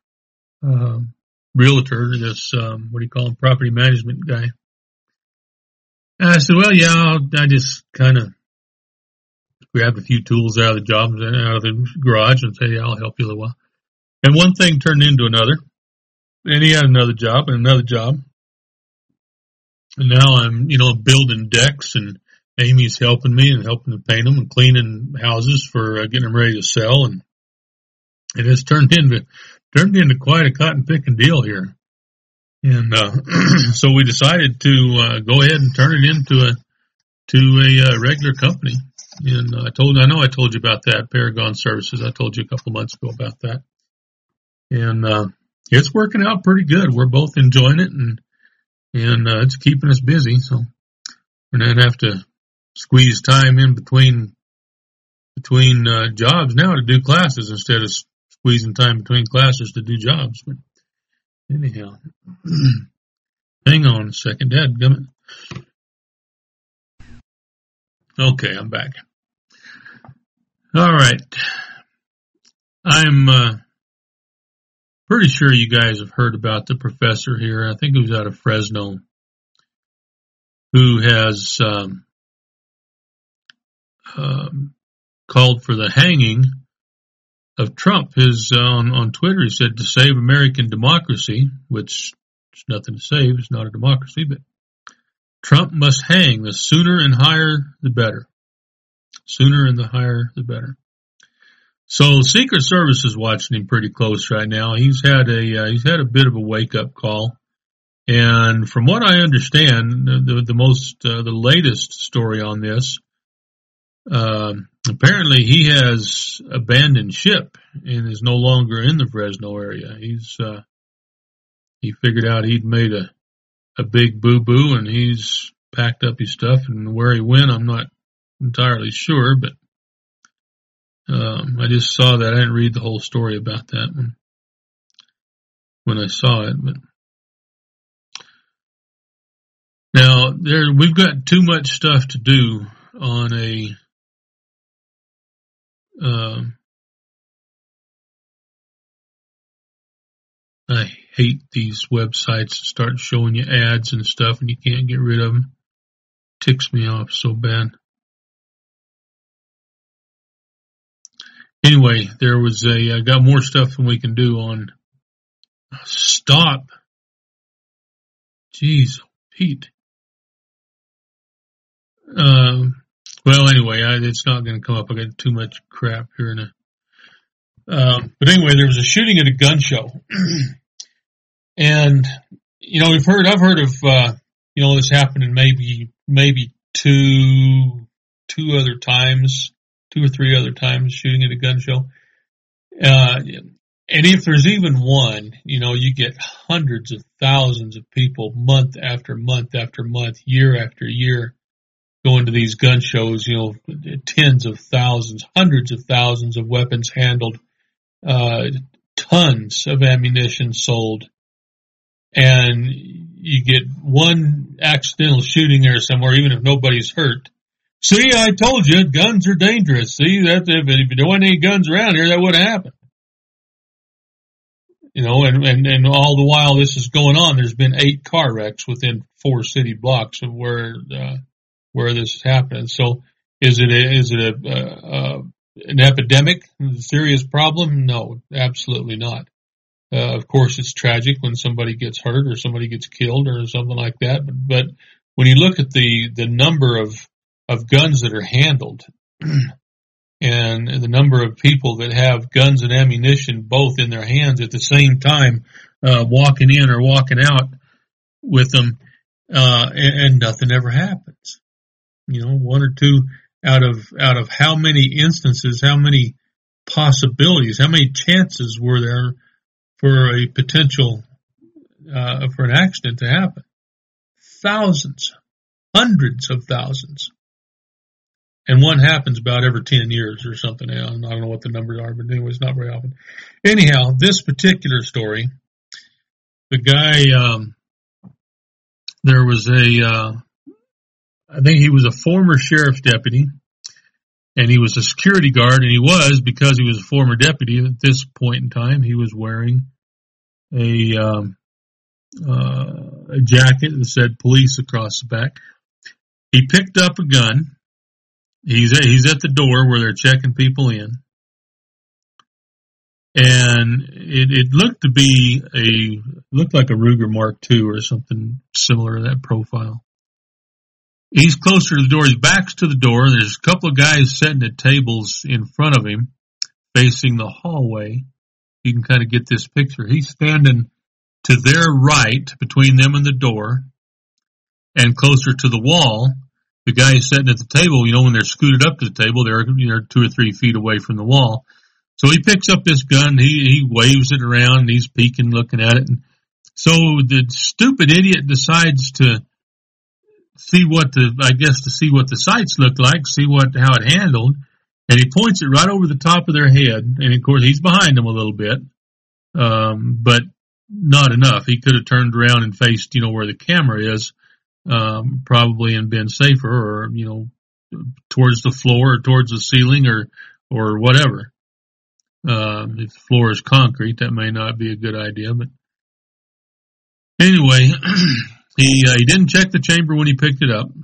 realtor, this, property management guy. And I said, well, yeah, I just kind of grabbed a few tools out of the job, out of the garage, and said, yeah, I'll help you a little while. And one thing turned into another, and he had another job and another job. And now I'm, building decks, and Amy's helping me and helping to paint them and cleaning houses for getting them ready to sell. And it has turned into quite a cotton picking deal here. And so we decided to go ahead and turn it into a regular company. And I know I told you about that, Paragon Services. I told you a couple months ago about that. And it's working out pretty good. We're both enjoying it, and it's keeping us busy. So we're not have to squeeze time in between jobs now to do classes instead of squeezing time between classes to do jobs. But anyhow, hang on a second, dadgummit. Okay, I'm back. All right. I'm pretty sure you guys have heard about the professor here. I think he was out of Fresno, who has called for the hanging of Trump. On Twitter, he said, to save American democracy, which is nothing to save, it's not a democracy, but Trump must hang. The sooner and higher, the better. Sooner and the higher, the better. So Secret Service is watching him pretty close right now. He's had a bit of a wake up call, and from what I understand, the latest story on this, apparently he has abandoned ship and is no longer in the Fresno area. He figured out he'd made a big boo-boo, and he's packed up his stuff, and where he went, I'm not entirely sure, but I just saw that. I didn't read the whole story about that when I saw it, but now we've got too much stuff to do on a I hate these websites that start showing you ads and stuff and you can't get rid of them. Ticks me off so bad. Anyway, I got more stuff than we can do on stop. Jeez, Pete. Well, anyway, it's not going to come up. I got too much crap here but anyway, there was a shooting at a gun show. And, I've heard of, this happening maybe two or three other times, shooting at a gun show. And if there's even one, you get hundreds of thousands of people month after month after month, year after year, going to these gun shows, tens of thousands, hundreds of thousands of weapons handled, tons of ammunition sold. And you get one accidental shooting there somewhere, even if nobody's hurt. See, I told you, guns are dangerous. See, if there weren't any guns around here, that wouldn't happen. And all the while this is going on, there's been 8 car wrecks within 4 city blocks of where this is happening. So, is it an epidemic, a serious problem? No, absolutely not. Of course, it's tragic when somebody gets hurt or somebody gets killed or something like that. But when you look at the number of guns that are handled and the number of people that have guns and ammunition both in their hands at the same time, walking in or walking out with them, and nothing ever happens. 1 or 2 out of how many instances, how many possibilities, how many chances were there for a potential, for an accident to happen? Thousands, hundreds of thousands. And one happens about every 10 years or something. I don't know what the numbers are, but anyway, it's not very often. Anyhow, this particular story, the guy, there was I think he was a former sheriff's deputy, and he was a security guard, and because he was a former deputy at this point in time, he was wearing a jacket that said police across the back. He picked up a gun. He's at the door where they're checking people in, and it looked like a Ruger Mark II or something similar to that profile. He's closer to the door. His back's to the door. There's a couple of guys sitting at tables in front of him, facing the hallway. You can kind of get this picture. He's standing to their right, between them and the door, and closer to the wall. The guy is sitting at the table, when they're scooted up to the table, they're 2 or 3 feet away from the wall. So he picks up this gun, he waves it around, and he's peeking, looking at it. And so the stupid idiot decides to see what the sights look like, see how it handled, and he points it right over the top of their head. And of course, he's behind them a little bit, but not enough. He could have turned around and faced, where the camera is. probably and been safer, or, you know, towards the floor or towards the ceiling or whatever. If the floor is concrete, that may not be a good idea, but anyway, he didn't check the chamber when he picked it up,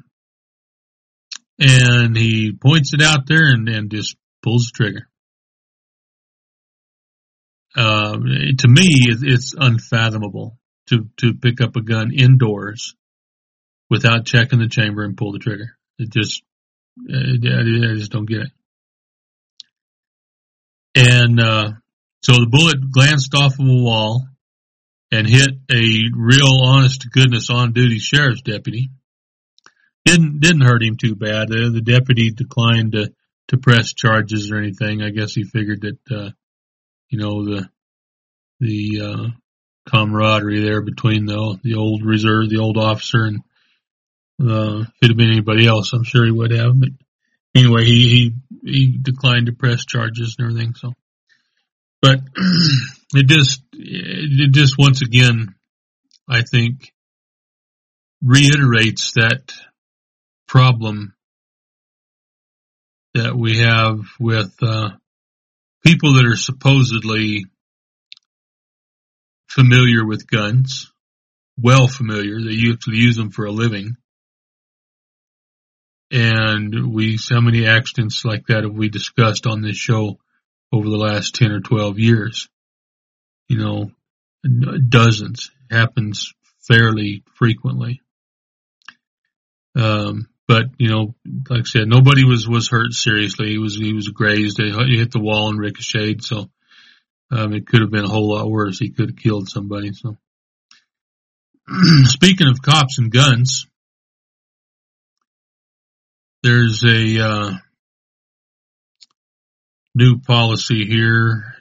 and he points it out there and just pulls the trigger. To me, it's unfathomable to pick up a gun indoors without checking the chamber and pull the trigger. I just don't get it. And so the bullet glanced off of a wall and hit a real, honest to goodness, on-duty sheriff's deputy. Didn't hurt him too bad. The deputy declined to press charges or anything. I guess he figured that you know, the camaraderie there between the old reserve, the old officer, and if it had been anybody else, I'm sure he would have. But anyway, he declined to press charges and everything. So, but it just once again, I think, reiterates that problem that we have with people that are supposedly familiar with guns, well familiar, they actually use them for a living. And how many accidents like that have we discussed on this show over the last 10 or 12 years? You know, dozens. It happens fairly frequently. But, you know, like I said, nobody was hurt seriously. He was grazed. He hit the wall and ricocheted. So, it could have been a whole lot worse. He could have killed somebody. So, speaking of cops and guns, there's a new policy here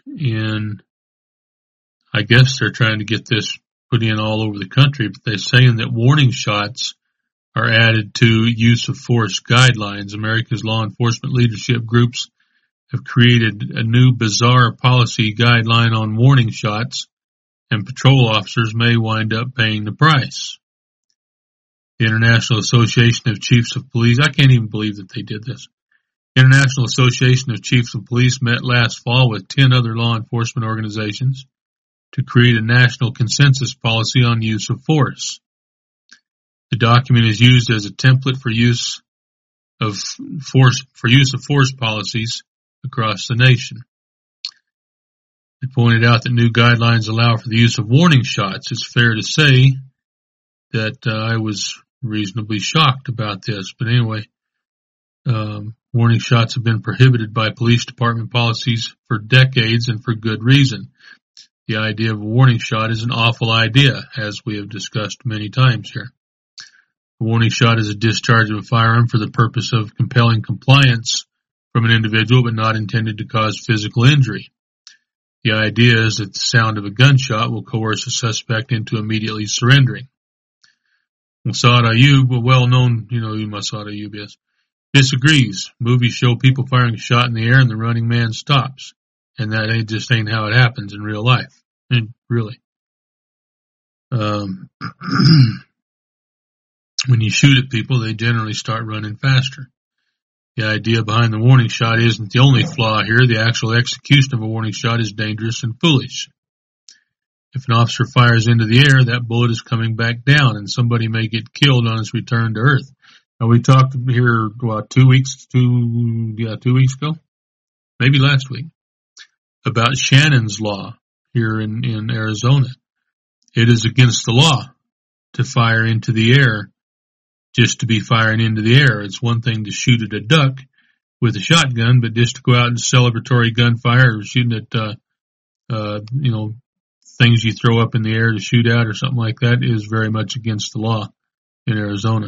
I guess they're trying to get this put in all over the country, but they're saying that warning shots are added to use of force guidelines. America's law enforcement leadership groups have created a new bizarre policy guideline on warning shots, and patrol officers may wind up paying the price. The International Association of Chiefs of Police, I can't even believe that they did this. International Association of Chiefs of Police met last fall with 10 other law enforcement organizations to create a national consensus policy on use of force. The document is used as a template for use of force policies across the nation. They pointed out that new guidelines allow for the use of warning shots. It's fair to say that I was reasonably shocked about this. But anyway, warning shots have been prohibited by police department policies for decades, and for good reason. The idea of a warning shot is an awful idea, as we have discussed many times here. A warning shot is a discharge of a firearm for the purpose of compelling compliance from an individual, but not intended to cause physical injury. The idea is that the sound of a gunshot will coerce a suspect into immediately surrendering. Massad Ayub, a well-known, you know who Massad Ayub is, disagrees. Movies show people firing a shot in the air and the running man stops. And that ain't how it happens in real life. And really. When you shoot at people, they generally start running faster. The idea behind the warning shot isn't the only flaw here. The actual execution of a warning shot is dangerous and foolish. If an officer fires into the air, that bullet is coming back down, and somebody may get killed on its return to Earth. Now, we talked here, 2 weeks ago? Maybe last week, about Shannon's Law here in Arizona. It is against the law to fire into the air just to be firing into the air. It's one thing to shoot at a duck with a shotgun, but just to go out and celebratory gunfire or shooting at, things you throw up in the air to shoot at or something like that is very much against the law in Arizona.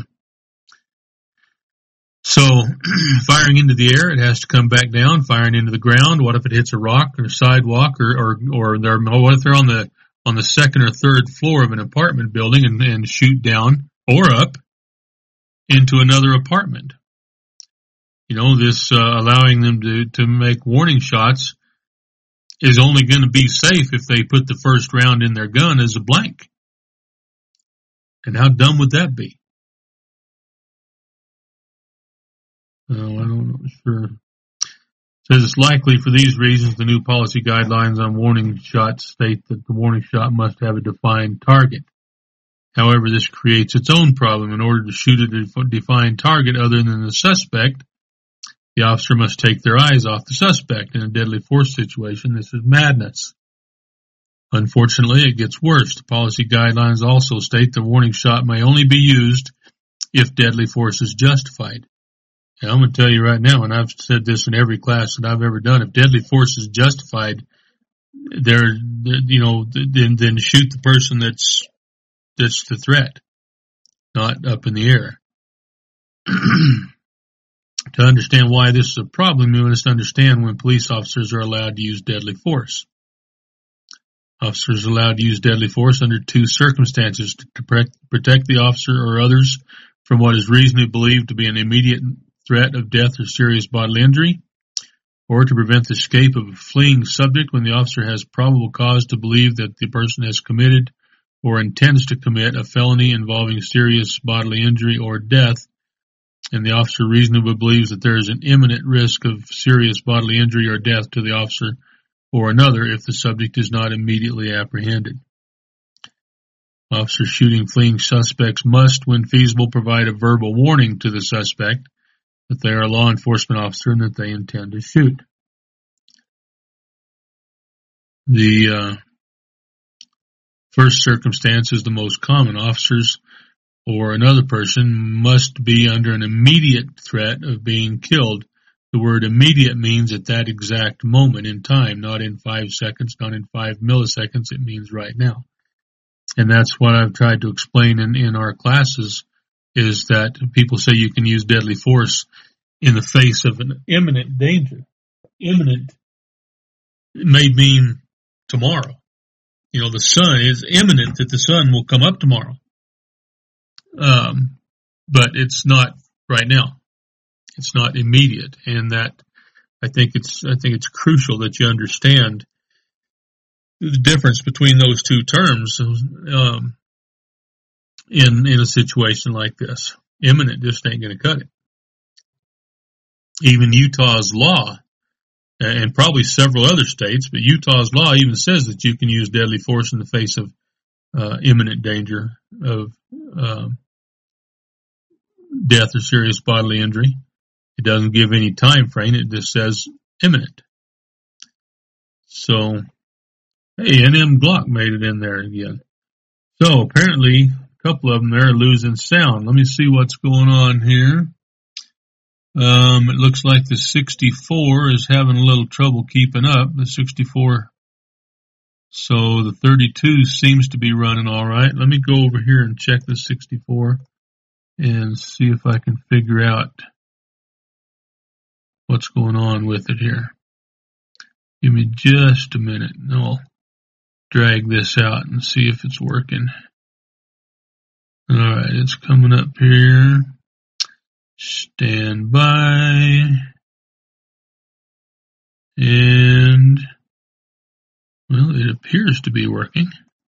So, firing into the air, it has to come back down. Firing into the ground, what if it hits a rock or a sidewalk, or what if they're on the second or third floor of an apartment building and shoot down or up into another apartment? You know, this allowing them to make warning shots is only going to be safe if they put the first round in their gun as a blank. And how dumb would that be? I don't know. Sure. It says it's likely for these reasons the new policy guidelines on warning shots state that the warning shot must have a defined target. However, this creates its own problem. In order to shoot a defined target other than the suspect, the officer must take their eyes off the suspect. In a deadly force situation, this is madness. Unfortunately, it gets worse. The policy guidelines also state the warning shot may only be used if deadly force is justified. And I'm going to tell you right now, and I've said this in every class that I've ever done, if deadly force is justified, then shoot the person that's the threat, not up in the air. To understand why this is a problem, you must understand when police officers are allowed to use deadly force. Officers are allowed to use deadly force under two circumstances: to protect the officer or others from what is reasonably believed to be an immediate threat of death or serious bodily injury, or to prevent the escape of a fleeing subject when the officer has probable cause to believe that the person has committed or intends to commit a felony involving serious bodily injury or death, and the officer reasonably believes that there is an imminent risk of serious bodily injury or death to the officer or another if the subject is not immediately apprehended. Officers shooting fleeing suspects must, when feasible, provide a verbal warning to the suspect that they are a law enforcement officer and that they intend to shoot. The first circumstance is the most common. Officers or another person must be under an immediate threat of being killed. The word immediate means at that exact moment in time, not in 5 seconds, not in 5 milliseconds. It means right now. And that's what I've tried to explain in our classes, is that people say you can use deadly force in the face of an imminent danger. Imminent may mean tomorrow. The sun is imminent, that the sun will come up tomorrow. But it's not right now. It's not immediate, and that I think it's crucial that you understand the difference between those two terms in a situation like this. Imminent just ain't going to cut it. Even Utah's law, and probably several other states, but Utah's law even says that you can use deadly force in the face of imminent danger of death or serious bodily injury. It doesn't give any time frame. It just says imminent. So, hey, NM Glock made it in there again. So apparently a couple of them there are losing sound. Let me see what's going on here. It looks like the 64 is having a little trouble keeping up. The 64. So the 32 seems to be running all right. Let me go over here and check the 64 and see if I can figure out what's going on with it here. Give me just a minute and I'll drag this out and see if it's working. Alright, it's coming up here. Stand by. And, well, it appears to be working.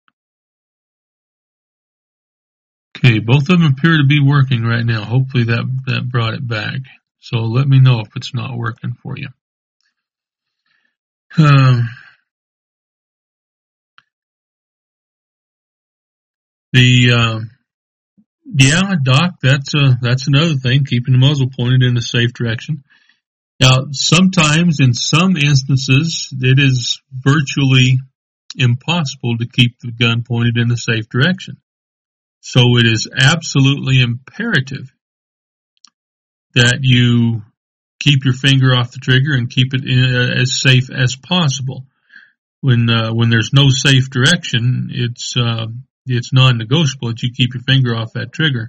Okay, both of them appear to be working right now. Hopefully that brought it back. So let me know if it's not working for you. Yeah, Doc, that's another thing, keeping the muzzle pointed in a safe direction. Now, sometimes, in some instances, it is virtually impossible to keep the gun pointed in the safe direction. So it is absolutely imperative that you keep your finger off the trigger and keep it as safe as possible. When there's no safe direction, it's non-negotiable that you keep your finger off that trigger.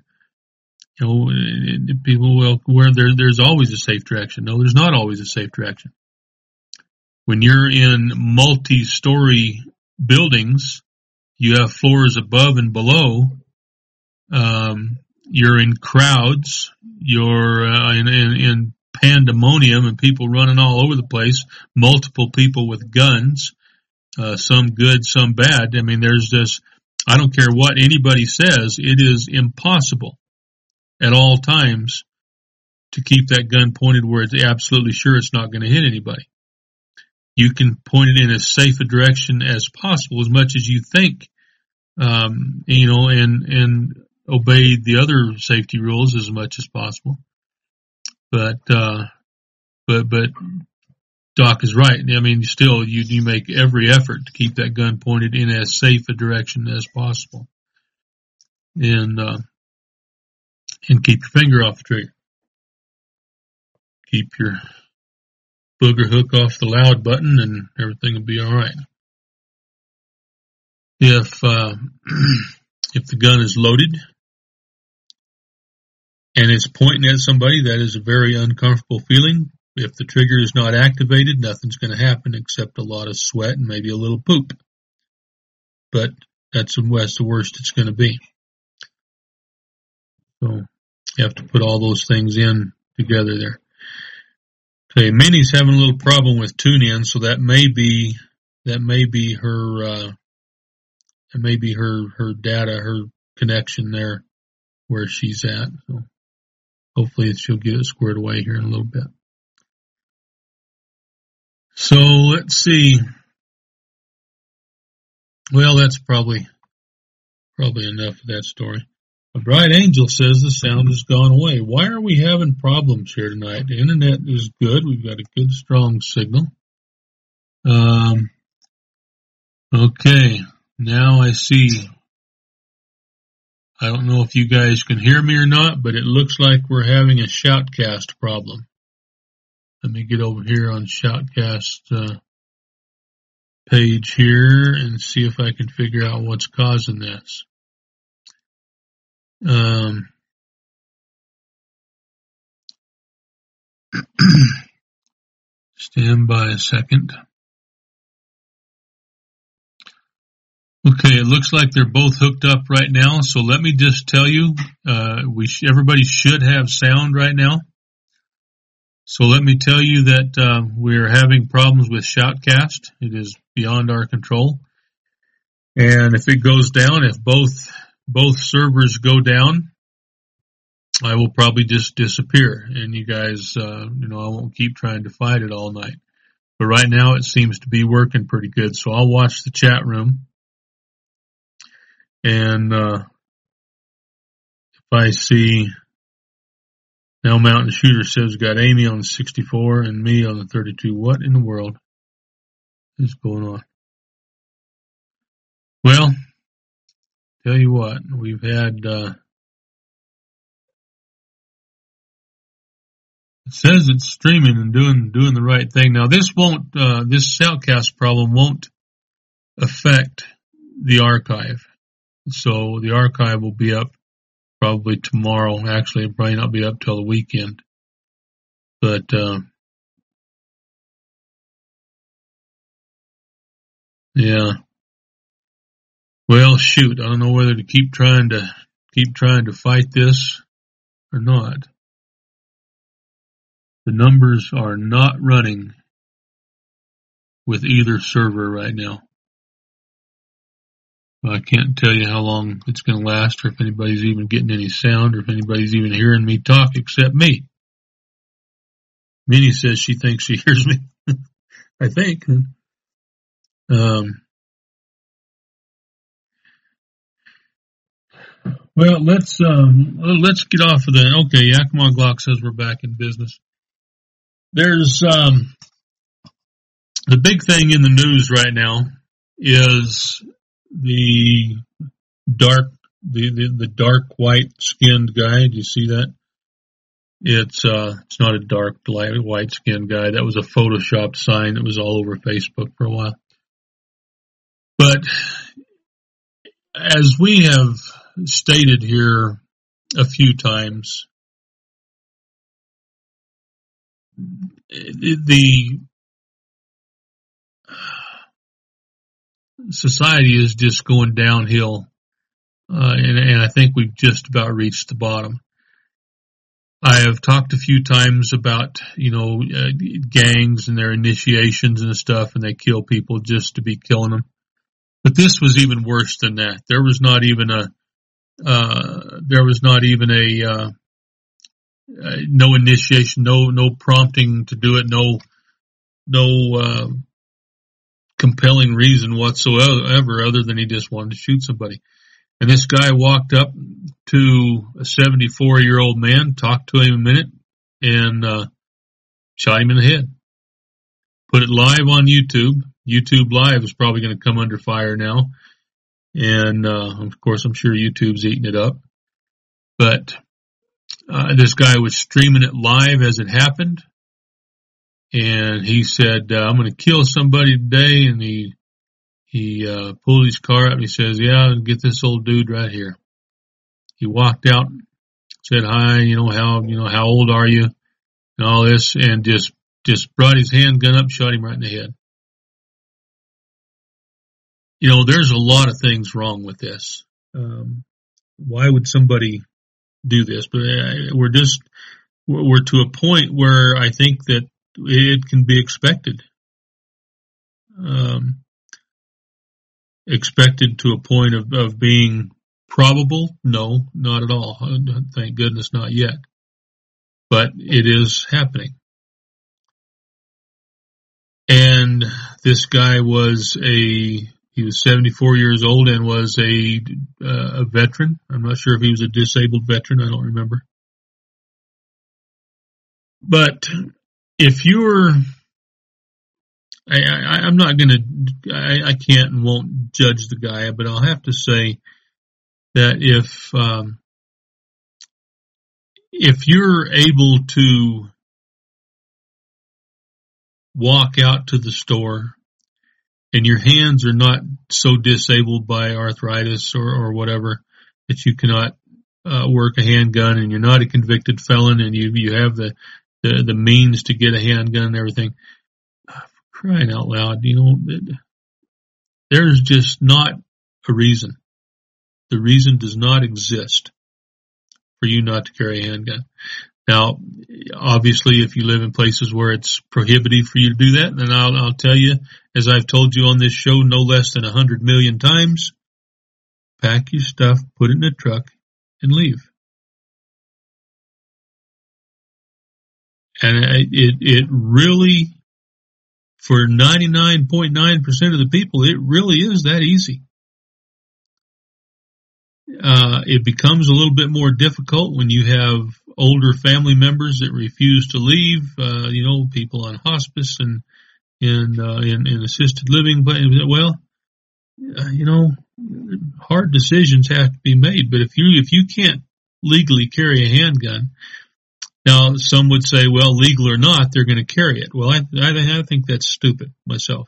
People will, where there's always a safe direction. No, there's not always a safe direction. When you're in multi-story buildings, you have floors above and below. You're in crowds. You're in pandemonium and people running all over the place. Multiple people with guns, some good, some bad. I mean, there's this. I don't care what anybody says. It is impossible at all times to keep that gun pointed where it's absolutely sure it's not going to hit anybody. You can point it in as safe a direction as possible, as much as you think, and obey the other safety rules as much as possible. But Doc is right. I mean, still, you make every effort to keep that gun pointed in as safe a direction as possible, and keep your finger off the trigger. Keep your booger hook off the loud button, and everything will be all right. If the gun is loaded and it's pointing at somebody, that is a very uncomfortable feeling. If the trigger is not activated, nothing's going to happen except a lot of sweat and maybe a little poop. But that's the worst it's going to be. So you have to put all those things in together there. Okay, Minnie's having a little problem with tune-in, so that may be her data, her connection there where she's at. So hopefully she'll get it squared away here in a little bit. So let's see. Well, that's probably enough of that story. A bright angel says the sound has gone away. Why are we having problems here tonight? The internet is good. We've got a good, strong signal. Okay, now I see. I don't know if you guys can hear me or not, but it looks like we're having a Shoutcast problem. Let me get over here on Shoutcast page here and see if I can figure out what's causing this. Stand by a second. Okay, it looks like they're both hooked up right now, so let me just tell you, everybody should have sound right now. So let me tell you that we're having problems with Shoutcast. It is beyond our control. And if it goes down, if both servers go down, I will probably just disappear. And you guys, I won't keep trying to fight it all night. But right now it seems to be working pretty good. So I'll watch the chat room. And if I see, now Mountain Shooter says got Amy on the 64 and me on the 32. What in the world is going on? Well, tell you what, we've had, it says it's streaming and doing the right thing. Now this Shoutcast problem won't affect the archive. So the archive will be up probably tomorrow. Actually, it'll probably not be up till the weekend. But, yeah. Well, shoot, I don't know whether to keep trying to fight this or not. The numbers are not running with either server right now. I can't tell you how long it's going to last, or if anybody's even getting any sound, or if anybody's even hearing me talk except me. Minnie says she thinks she hears me. I think. Well, let's get off of that. Okay, Yakima Glock says we're back in business. There's the big thing in the news right now is the dark white skinned guy. Do you see that? It's not a dark white skinned guy. That was a Photoshopped sign that was all over Facebook for a while. But as we have stated here a few times, the society is just going downhill, and I think we've just about reached the bottom. I have talked a few times about, gangs and their initiations and stuff, and they kill people just to be killing them. But this was even worse than that. There was not even a no initiation, no prompting to do it, no compelling reason whatsoever other than he just wanted to shoot somebody. And this guy walked up to a 74-year-old man, talked to him a minute, and shot him in the head. Put it live on YouTube. YouTube Live is probably going to come under fire now. And, of course, I'm sure YouTube's eating it up. But this guy was streaming it live as it happened. And he said, I'm going to kill somebody today. And he pulled his car up and he says, yeah, I'll get this old dude right here. He walked out, said, hi, how old are you? And all this, and just brought his handgun up, shot him right in the head. There's a lot of things wrong with this. Why would somebody do this? But we're to a point where I think that it can be expected. Expected to a point of being probable? No, not at all. Thank goodness not yet. But it is happening. And this guy he was 74 years old and was a veteran. I'm not sure if he was a disabled veteran. I don't remember. But if I'm not going to, I can't and won't judge the guy, but I'll have to say that if you're able to walk out to the store and your hands are not so disabled by arthritis or whatever that you cannot work a handgun, and you're not a convicted felon, and you have the means to get a handgun and everything, crying out loud, there's just not a reason. The reason does not exist for you not to carry a handgun. Now, obviously, if you live in places where it's prohibited for you to do that, then I'll tell you, as I've told you on this show no less than 100 million times, pack your stuff, put it in a truck, and leave. And it really, for 99.9% of the people, it really is that easy. It becomes a little bit more difficult when you have older family members that refuse to leave, people on hospice and in assisted living. Well, hard decisions have to be made. But if you can't legally carry a handgun, now some would say, well, legal or not, they're going to carry it. Well, I think that's stupid myself.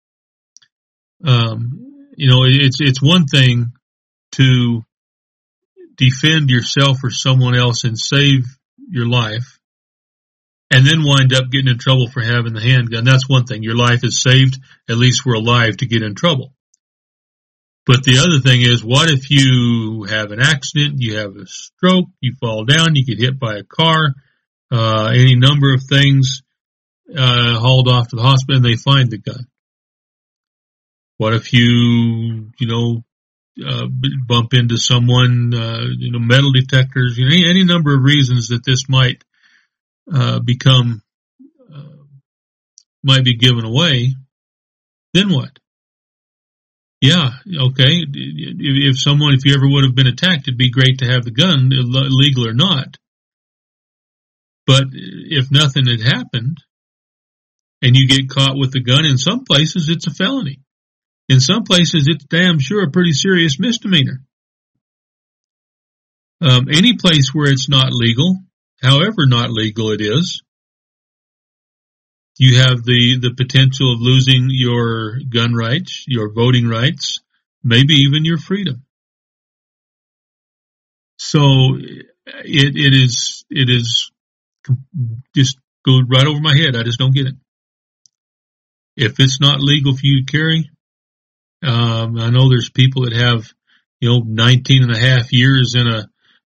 It's one thing to defend yourself or someone else and save your life, and then wind up getting in trouble for having the handgun. That's one thing. Your life is saved. At least we're alive to get in trouble. But the other thing is, what if you have an accident, you have a stroke, you fall down, you get hit by a car, any number of things, hauled off to the hospital, and they find the gun? What if you bump into someone, metal detectors, any number of reasons that this might might be given away, then what? Yeah, okay. If you ever would have been attacked, it'd be great to have the gun, legal or not. But if nothing had happened and you get caught with the gun, in some places it's a felony. In some places, it's damn sure a pretty serious misdemeanor. Any place where it's not legal, however not legal it is, you have the potential of losing your gun rights, your voting rights, maybe even your freedom. So it is just go right over my head. I just don't get it. If it's not legal for you to carry, I know there's people that have, 19 and a half years in a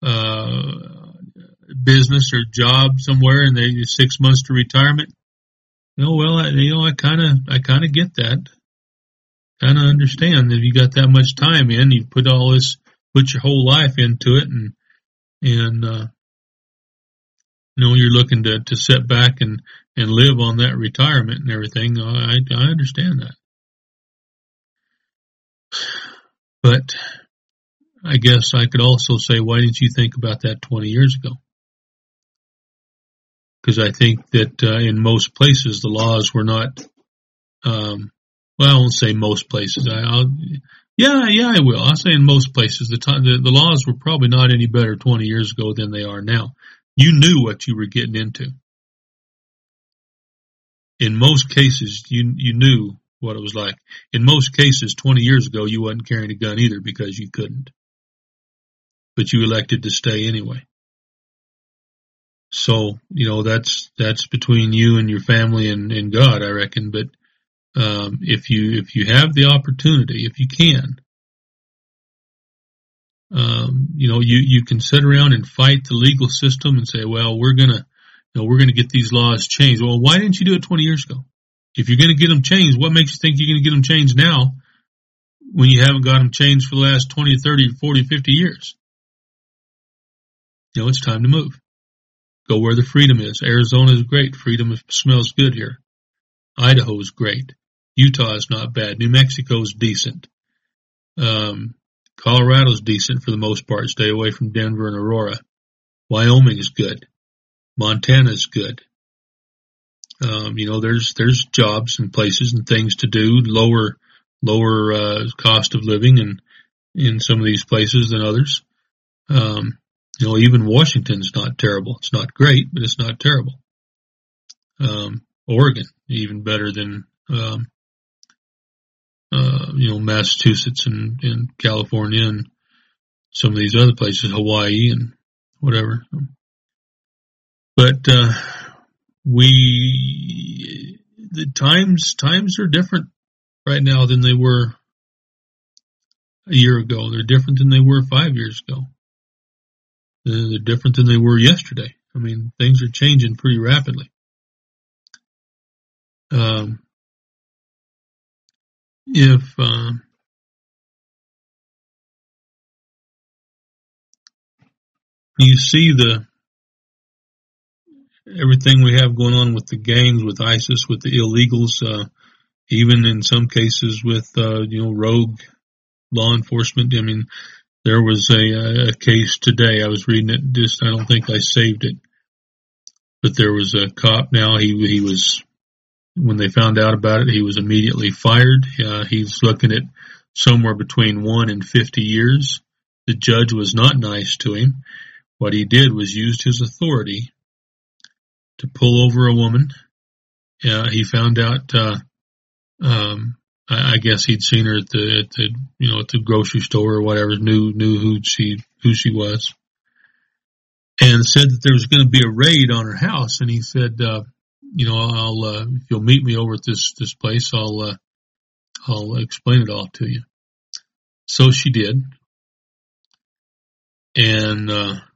business or job somewhere, and they 6 months to retirement. I kind of get that. Kind of understand that if you got that much time in, you put your whole life into it, and you're looking to sit back and live on that retirement and everything. I understand that. But I guess I could also say, why didn't you think about that 20 years ago? Because I think that in most places the laws were not, well, I won't say most places. I will. I'll say in most places the laws were probably not any better 20 years ago than they are now. You knew what you were getting into. In most cases, you knew what it was like. In most cases, 20 years ago, you wasn't carrying a gun either because you couldn't. But you elected to stay anyway. So, that's between you and your family and God, I reckon. But if you have the opportunity, if you can, you can sit around and fight the legal system and say, well, we're gonna get these laws changed. Well, why didn't you do it 20 years ago? If you're going to get them changed, what makes you think you're going to get them changed now when you haven't got them changed for the last 20, 30, 40, 50 years? It's time to move. Go where the freedom is. Arizona is great. Freedom smells good here. Idaho is great. Utah is not bad. New Mexico is decent. Colorado's decent for the most part. Stay away from Denver and Aurora. Wyoming is good. Montana is good. There's jobs and places and things to do, lower cost of living in some of these places than others. Even Washington's not terrible. It's not great, but it's not terrible. Oregon, even better than, Massachusetts and California and some of these other places, Hawaii and whatever. But, the times are different right now than they were a year ago. They're different than they were 5 years ago. They're different than they were yesterday. I mean, things are changing pretty rapidly. If you see everything we have going on with the gangs, with ISIS, with the illegals, even in some cases with rogue law enforcement. I mean, there was a case today. I was reading it. I don't think I saved it, but there was a cop. Now he was, when they found out about it, he was immediately fired. He's looking at somewhere between 1 and 50 years. The judge was not nice to him. What he did was used his authority to pull over a woman. He found out, I guess he'd seen her at the grocery store or whatever, knew who she was, and said that there was going to be a raid on her house. And he said, I'll, if you'll meet me over at this place, I'll explain it all to you. So she did. And,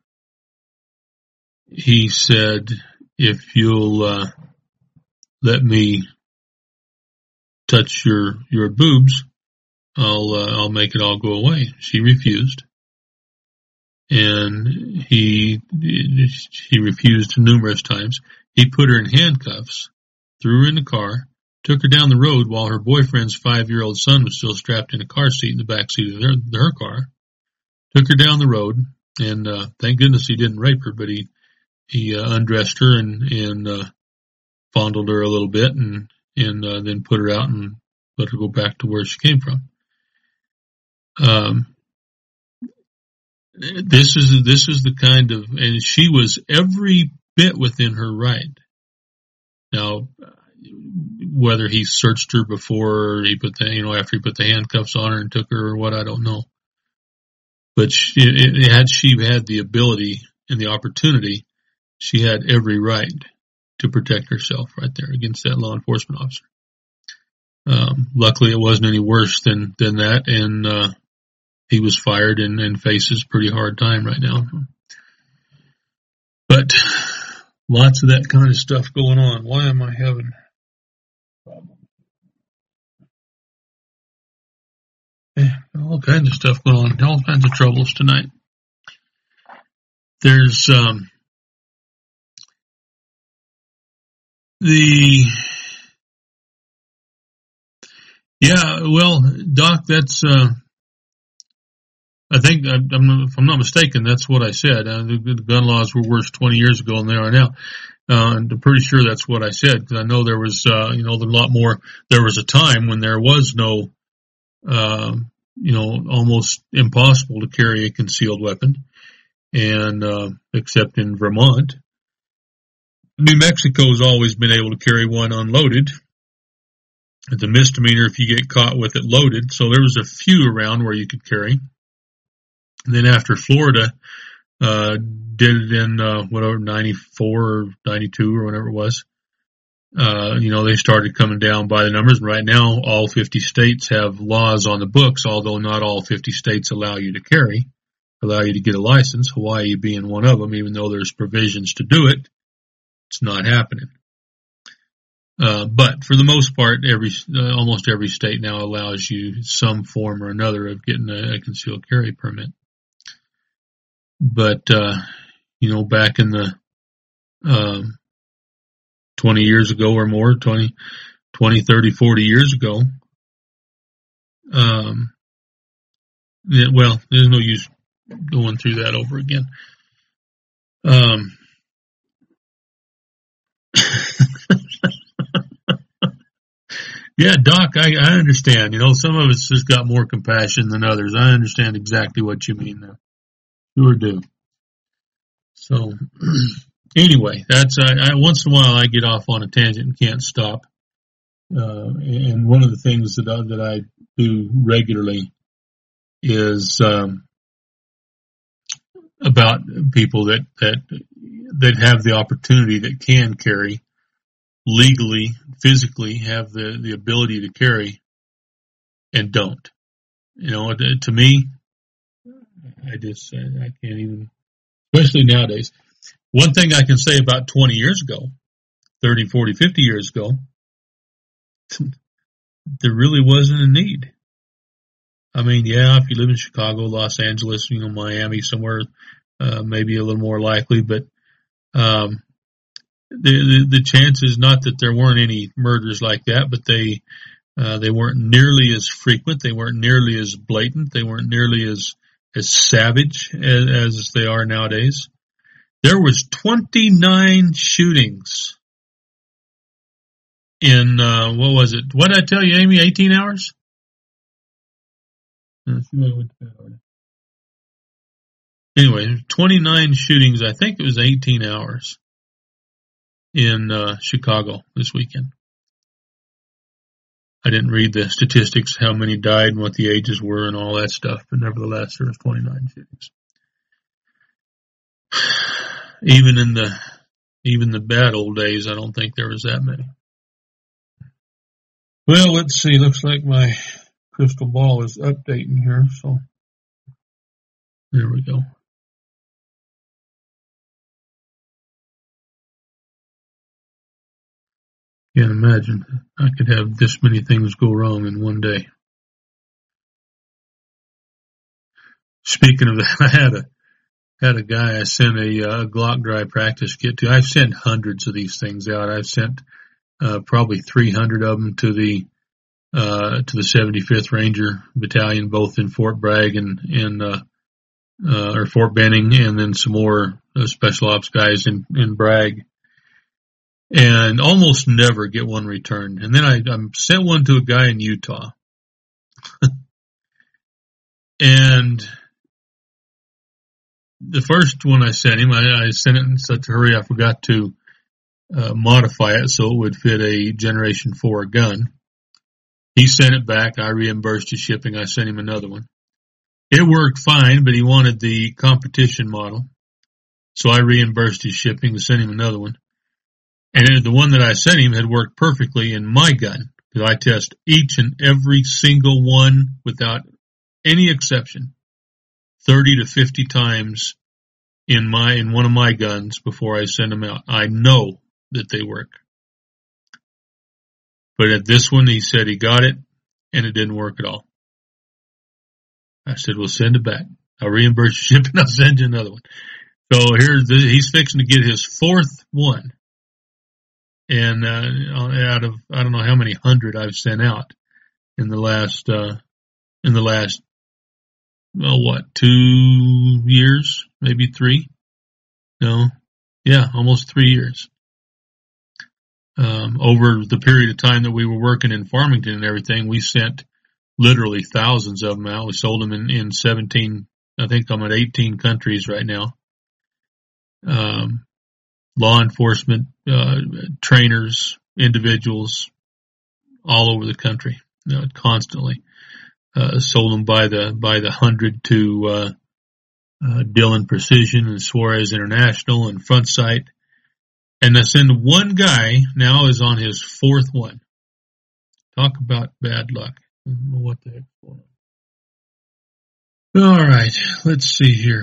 he said, if you'll, let me touch your boobs, I'll make it all go away. She refused. And he refused numerous times. He put her in handcuffs, threw her in the car, took her down the road while her boyfriend's 5-year-old son was still strapped in a car seat in the back seat of her car. Took her down the road, and thank goodness he didn't rape her, but he undressed her and fondled her a little bit and then put her out and let her go back to where she came from. This is the kind of, and she was every bit within her right. Now, whether he searched her before or he put after he put the handcuffs on her and took her or what, I don't know. But had she had the ability and the opportunity, she had every right to protect herself right there against that law enforcement officer. Luckily, it wasn't any worse than that, and he was fired and faces pretty hard time right now. But lots of that kind of stuff going on. Why am I having problems? All kinds of stuff going on. All kinds of troubles tonight. There's Doc, that's, I think, if I'm not mistaken, that's what I said. The gun laws were worse 20 years ago than they are now. And I'm pretty sure that's what I said, because I know there was, a lot more. There was a time when there was no, almost impossible to carry a concealed weapon, and except in Vermont. New Mexico's always been able to carry one unloaded. It's a misdemeanor if you get caught with it loaded. So there was a few around where you could carry. And then after Florida did it in 94 or 92 or whatever it was, they started coming down by the numbers. And right now, all 50 states have laws on the books, although not all 50 states allow you to carry, allow you to get a license, Hawaii being one of them, even though there's provisions to do it. It's not happening. But for the most part, almost every state now allows you some form or another of getting a concealed carry permit. But, back in the 20 years ago or more, 20, 30, 40 years ago, there's no use going through that over again. Yeah, Doc, I understand. Some of us just got more compassion than others. I understand exactly what you mean now. Sure do. So, anyway, that's once in a while I get off on a tangent and can't stop. And one of the things that I do regularly is about people that have the opportunity, that can carry legally, physically, have the ability to carry, and don't. To me, I can't even, especially nowadays. One thing I can say about 20 years ago, 30, 40, 50 years ago, there really wasn't a need. I mean, yeah, if you live in Chicago, Los Angeles, Miami, somewhere, maybe a little more likely, but the chances, not that there weren't any murders like that, but they weren't nearly as frequent, they weren't nearly as blatant, they weren't nearly as savage as they are nowadays. There was 29 shootings in, what was it? What did I tell you, Amy? 18 hours? Anyway, 29 shootings. I think it was 18 hours in Chicago this weekend. I didn't read the statistics, how many died and what the ages were and all that stuff, but nevertheless, there was 29 shootings. Even the bad old days, I don't think there was that many. Well, let's see. Looks like my crystal ball is updating here, so there we go. Can't imagine I could have this many things go wrong in one day. Speaking of that, I had a guy I sent a Glock dry practice kit to. I've sent hundreds of these things out. I've sent probably 300 of them to the 75th Ranger Battalion, both in Fort Bragg or Fort Benning, and then some more special ops guys in Bragg. And almost never get one returned. And then I sent one to a guy in Utah. And the first one I sent him, I sent it in such a hurry I forgot to modify it so it would fit a Generation 4 gun. He sent it back. I reimbursed his shipping. I sent him another one. It worked fine, but he wanted the competition model. So I reimbursed his shipping and sent him another one. And the one that I sent him had worked perfectly in my gun, because I test each and every single one without any exception 30 to 50 times in one of my guns before I send them out. I know that they work. But at this one, he said he got it, and it didn't work at all. I said, well, send it back. I'll reimburse your shipping. I'll send you another one. So he's fixing to get his fourth one. And out of I don't know how many hundred I've sent out in the last 2 years, maybe 3? No, yeah, almost 3 years. Over the period of time that we were working in Farmington and everything, we sent literally thousands of them out. We sold them in 17, I think I'm at 18 countries right now. Law enforcement, trainers, individuals all over the country, constantly. Sold them by the 100 to Dillon Precision and Suarez International and Front Sight. And I send one guy now is on his 4th one. Talk about bad luck. I don't know what the heck's going on. All right, let's see here.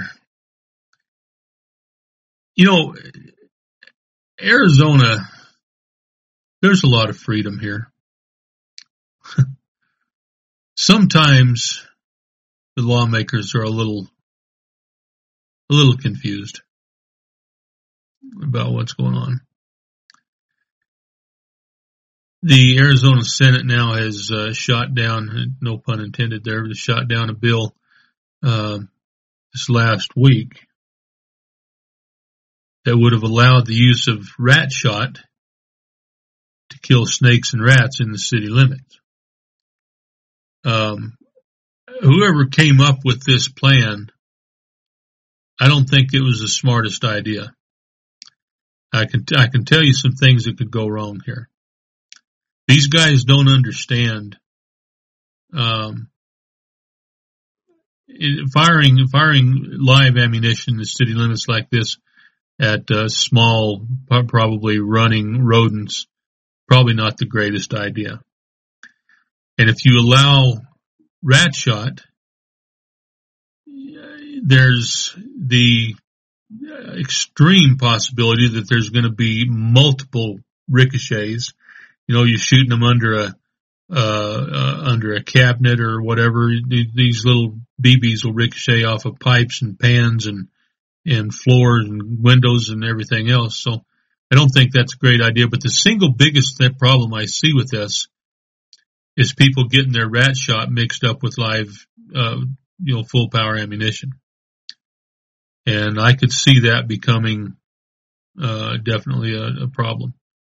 Arizona, there's a lot of freedom here. Sometimes the lawmakers are a little confused about what's going on. The Arizona Senate now has shot down, no pun intended there, but shot down a bill this last week that would have allowed the use of rat shot to kill snakes and rats in the city limits. Whoever came up with this plan, I don't think it was the smartest idea. I can tell you some things that could go wrong here. These guys don't understand firing live ammunition in the city limits like this at small, probably running rodents, probably not the greatest idea. And if you allow rat shot, there's the extreme possibility that there's going to be multiple ricochets. You're shooting them under a cabinet or whatever. These little BBs will ricochet off of pipes and pans and floors and windows and everything else. So I don't think that's a great idea. But the single biggest problem I see with this is people getting their rat shot mixed up with live, full power ammunition. And I could see that becoming definitely a problem.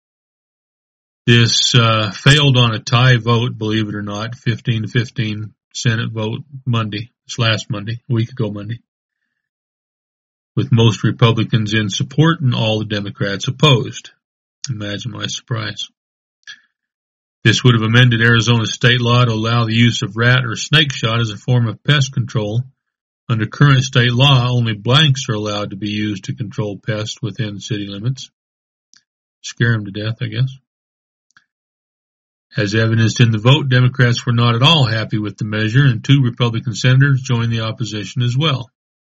This failed on a tie vote, believe it or not, 15-15 Senate vote Monday, this last Monday, a week ago Monday, with most Republicans in support and all the Democrats opposed. Imagine my surprise. This would have amended Arizona's state law to allow the use of rat or snake shot as a form of pest control. Under current state law, only blanks are allowed to be used to control pests within city limits. Scare them to death, I guess. As evidenced in the vote, Democrats were not at all happy with the measure, and 2 Republican senators joined the opposition as well.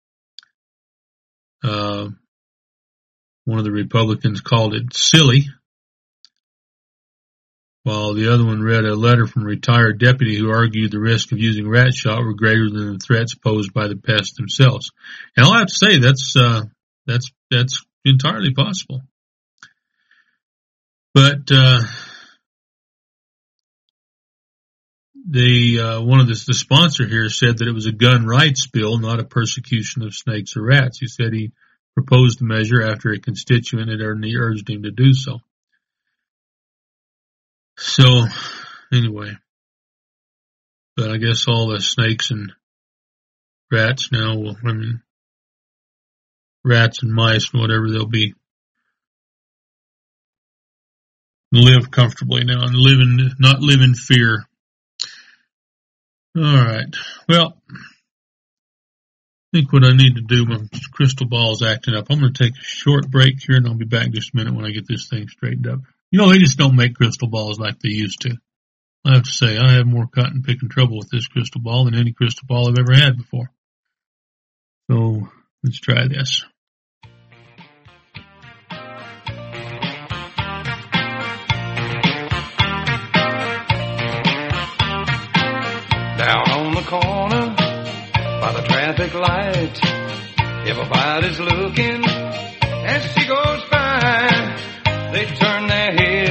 One of the Republicans called it silly, while the other one read a letter from a retired deputy who argued the risk of using rat shot were greater than the threats posed by the pests themselves. And I'll have to say that's entirely possible. But the sponsor here said that it was a gun rights bill, not a persecution of snakes or rats. He said he proposed the measure after a constituent had urged him to do so. So, anyway, but I guess all the snakes and rats now rats and mice and whatever they'll be, live comfortably now and not live in fear. All right. Well, I think what I need to do, my crystal ball's acting up. I'm going to take a short break here, and I'll be back in just a minute when I get this thing straightened up. They just don't make crystal balls like they used to. I have to say, I have more cotton picking trouble with this crystal ball than any crystal ball I've ever had before. So, let's try this. Down on the corner by the traffic light, everybody's looking as she goes by. They turn their heads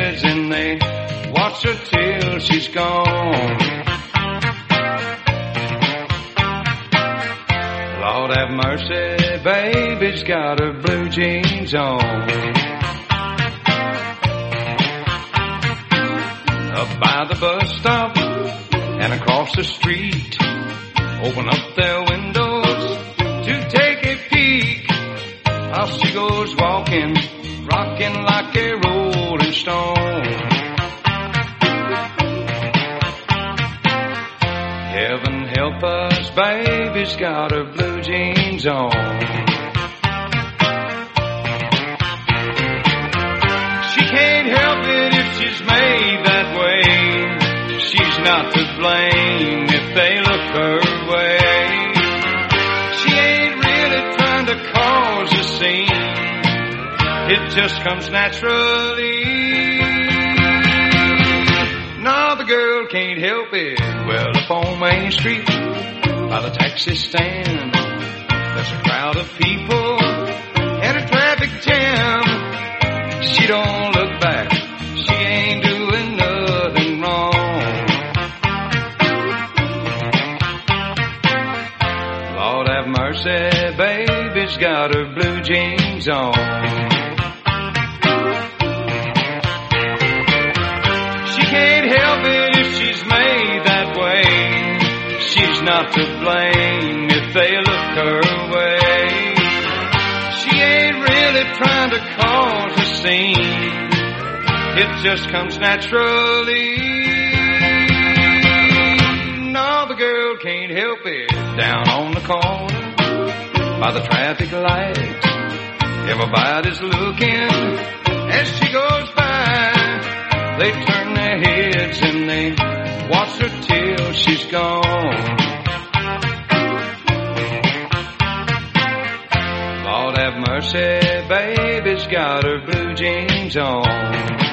till she's gone. Lord have mercy, baby's got her blue jeans on. Up by the bus stop and across the street, open up their windows to take a peek. How she goes walking, rocking like a rolling stone. Heaven help us, baby's got her blue jeans on. She can't help it if she's made that way. She's not to blame if they look her way. She ain't really trying to cause a scene. It just comes naturally. No, the girl can't help it. Well, up on Main Street, by the taxi stand, there's a crowd of people and a traffic jam. She don't look back. She ain't doing nothing wrong. Lord have mercy, baby's got her blue jeans on. Can't help it if she's made that way. She's not to blame if they look her way. She ain't really trying to cause a scene. It just comes naturally. No, the girl can't help it. Down on the corner, by the traffic light, everybody's looking as she goes by. They turn their heads and they watch her till she's gone. Lord have mercy, baby's got her blue jeans on.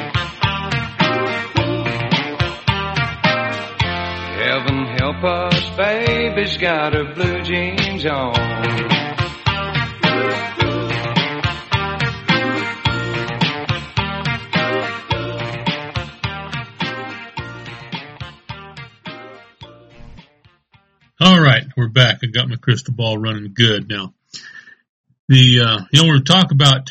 Heaven help us, baby's got her blue jeans on. All right, we're back. I got my crystal ball running good now. We were talking about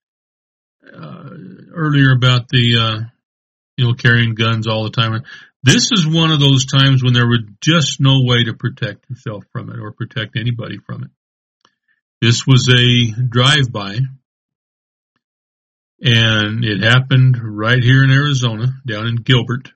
earlier about the carrying guns all the time. This is one of those times when there was just no way to protect yourself from it or protect anybody from it. This was a drive-by, and it happened right here in Arizona, down in Gilbert.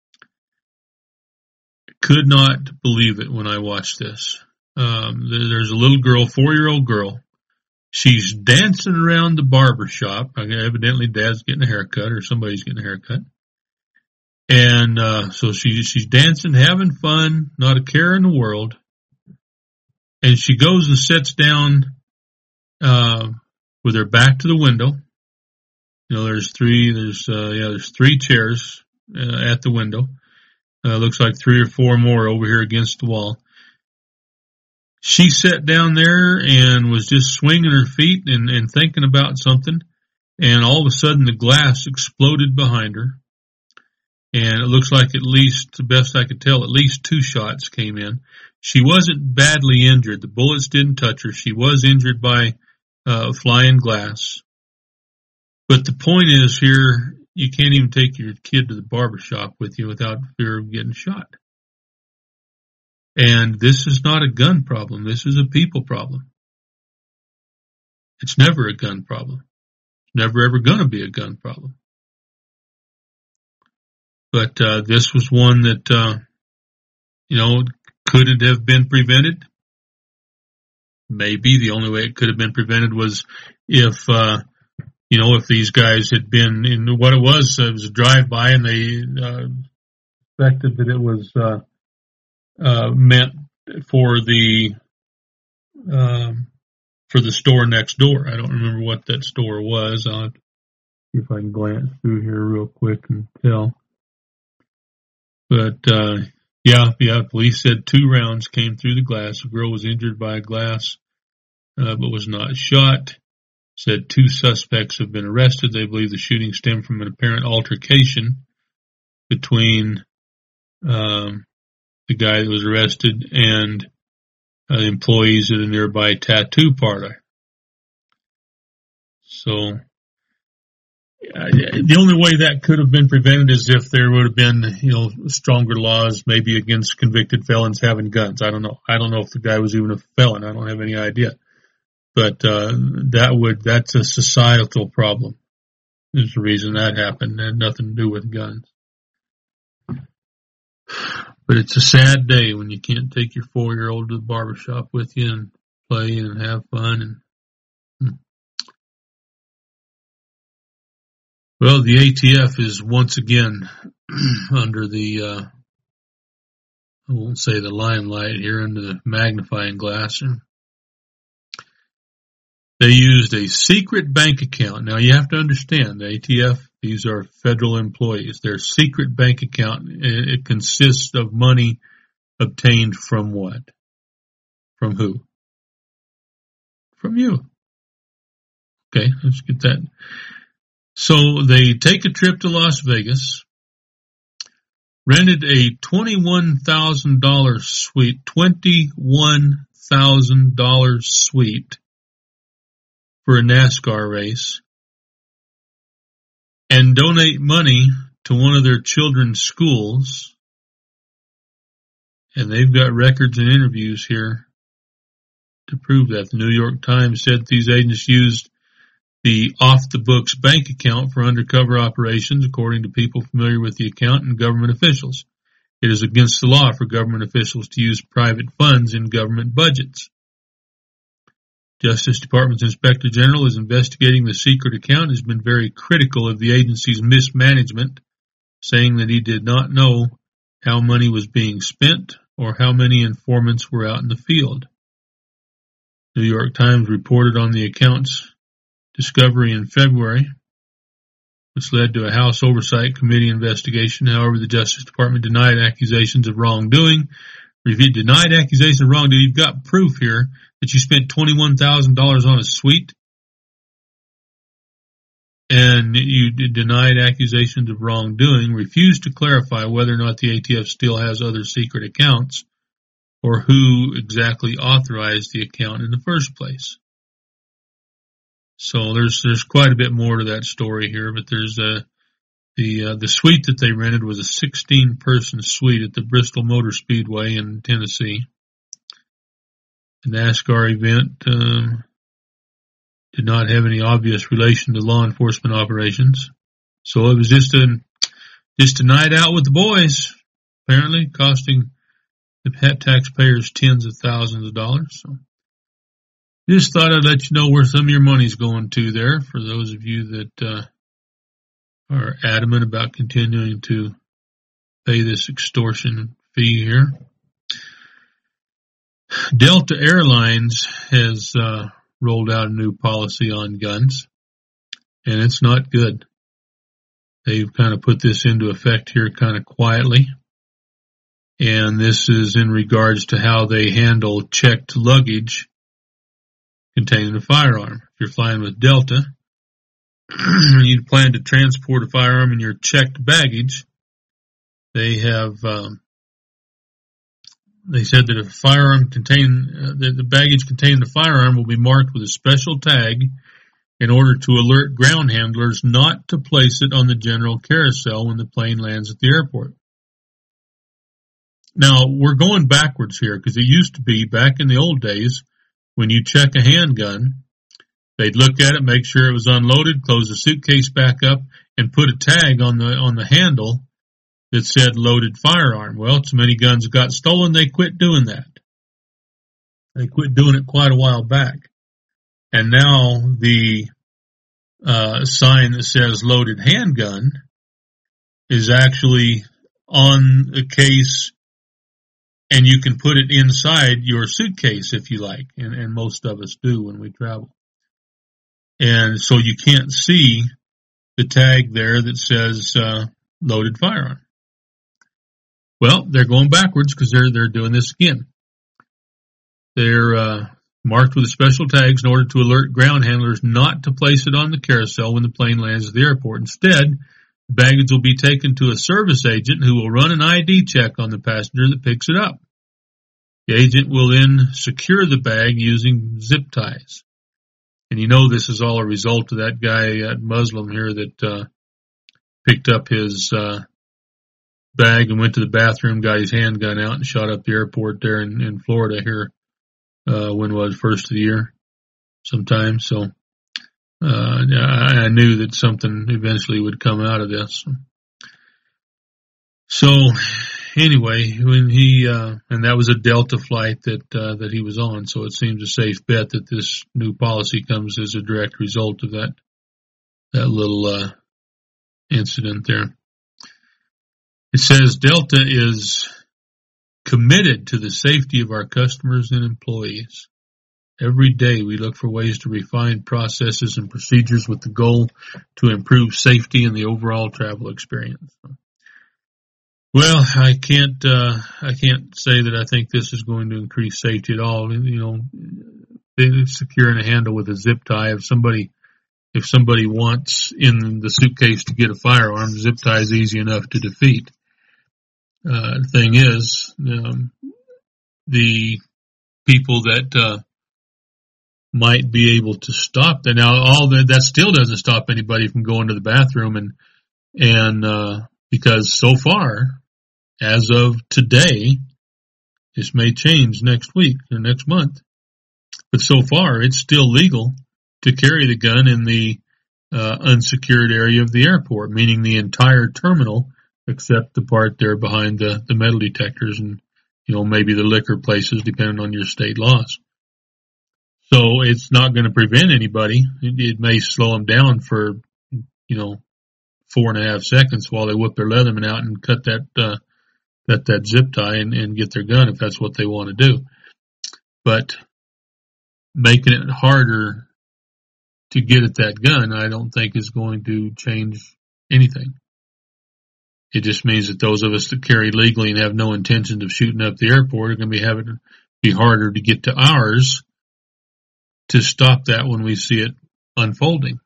Could not believe it when I watched this. There's a little girl, 4-year-old girl. She's dancing around the barber shop. Evidently, Dad's getting a haircut or somebody's getting a haircut. And so she's dancing, having fun, not a care in the world. And she goes and sits down with her back to the window. There's three chairs at the window. Looks like 3 or 4 more over here against the wall. She sat down there and was just swinging her feet and thinking about something. And all of a sudden the glass exploded behind her. And it looks like, at least, the best I could tell, at least 2 shots came in. She wasn't badly injured. The bullets didn't touch her. She was injured by flying glass. But the point is here, you can't even take your kid to the barber shop with you without fear of getting shot. And this is not a gun problem. This is a people problem. It's never a gun problem. It's never ever going to be a gun problem. But this was one that, could it have been prevented? Maybe. The only way it could have been prevented was if these guys had been in what it was a drive-by, and they suspected that it was meant for the store next door. I don't remember what that store was. I'll have to see if I can glance through here real quick and tell. But police said 2 rounds came through the glass. The girl was injured by a glass, but was not shot. Said 2 suspects have been arrested. They believe the shooting stemmed from an apparent altercation between the guy that was arrested, and employees at a nearby tattoo parlor. So the only way that could have been prevented is if there would have been, stronger laws, maybe against convicted felons having guns. I don't know. I don't know if the guy was even a felon. I don't have any idea. But that's a societal problem. Is the reason that happened. It had nothing to do with guns. But it's a sad day when you can't take your 4-year-old to the barbershop with you and play and have fun. Well, the ATF is once again under the, I won't say the limelight here, under the magnifying glass. They used a secret bank account. Now you have to understand, the ATF, these are federal employees. Their secret bank account, it consists of money obtained from what? From who? From you. Okay, let's get that. So they take a trip to Las Vegas, rented a $21,000 suite, $21,000 suite for a NASCAR race, and donate money to one of their children's schools. And they've got records and interviews here to prove that. The New York Times said these agents used the off-the-books bank account for undercover operations, according to people familiar with the account and government officials. It is against the law for government officials to use private funds in government budgets. Justice Department's Inspector General is investigating the secret account, has been very critical of the agency's mismanagement, saying that he did not know how money was being spent or how many informants were out in the field. New York Times reported on the account's discovery in February, which led to a House Oversight Committee investigation. However, the Justice Department denied accusations of wrongdoing. If you denied accusations of wrongdoing, you've got proof here that you spent $21,000 on a suite, and you denied accusations of wrongdoing, refused to clarify whether or not the ATF still has other secret accounts, or who exactly authorized the account in the first place. So there's quite a bit more to that story here, but there's the suite that they rented was a 16-person suite at the Bristol Motor Speedway in Tennessee. The NASCAR event did not have any obvious relation to law enforcement operations, so it was just a night out with the boys, apparently costing the taxpayers tens of thousands of dollars. So just thought I'd let you know where some of your money's going to there, for those of you that are adamant about continuing to pay this extortion fee here. Delta Airlines has rolled out a new policy on guns, and it's not good. They've kind of put this into effect here kind of quietly, and this is in regards to how they handle checked luggage containing a firearm. If you're flying with Delta, you plan to transport a firearm in your checked baggage, they have they said that if a firearm the baggage containing the firearm will be marked with a special tag in order to alert ground handlers not to place it on the general carousel when the plane lands at the airport. Now, we're going backwards here, because it used to be, back in the old days, when you check a handgun, they'd look at it, make sure it was unloaded, close the suitcase back up, and put a tag on the handle that said loaded firearm. Well, so many guns got stolen, they quit doing that. They quit doing it quite a while back. And now the sign that says loaded handgun is actually on the case, and you can put it inside your suitcase if you like, and most of us do when we travel. And so you can't see the tag there that says loaded firearm. Well, they're going backwards, because they're doing this again. They're marked with special tags in order to alert ground handlers not to place it on the carousel when the plane lands at the airport. Instead, Baggage will be taken to a service agent who will run an ID check on the passenger that picks it up. The agent will then secure the bag using zip ties. And you know this is all a result of that guy, that Muslim here that picked up his bag and went to the bathroom, got his handgun out and shot up the airport there in Florida here, when was first of the year sometime. So I knew that something eventually would come out of this. So anyway, when he and that was a Delta flight that he was on, so it seems a safe bet that this new policy comes as a direct result of that little incident there. It says Delta is committed to the safety of our customers and employees. Every day we look for ways to refine processes and procedures with the goal to improve safety and the overall travel experience. Well, I can't say that I think this is going to increase safety at all. You know, securing a handle with a zip tie. If somebody wants in the suitcase to get a firearm, zip tie is easy enough to defeat. The thing is, the people that might be able to stop that. Now, all that still doesn't stop anybody from going to the bathroom, and because so far, as of today, this may change next week or next month, but so far it's still legal to carry the gun in the unsecured area of the airport, meaning the entire terminal except the part there behind the metal detectors and, you know, maybe the liquor places, depending on your state laws. So it's not going to prevent anybody. It may slow them down for, 4.5 seconds while they whip their Leatherman out and cut that zip tie and get their gun if that's what they want to do. But making it harder to get at that gun, I don't think is going to change anything. It just means that those of us that carry legally and have no intention of shooting up the airport are going to be having to be harder to get to ours to stop that when we see it unfolding.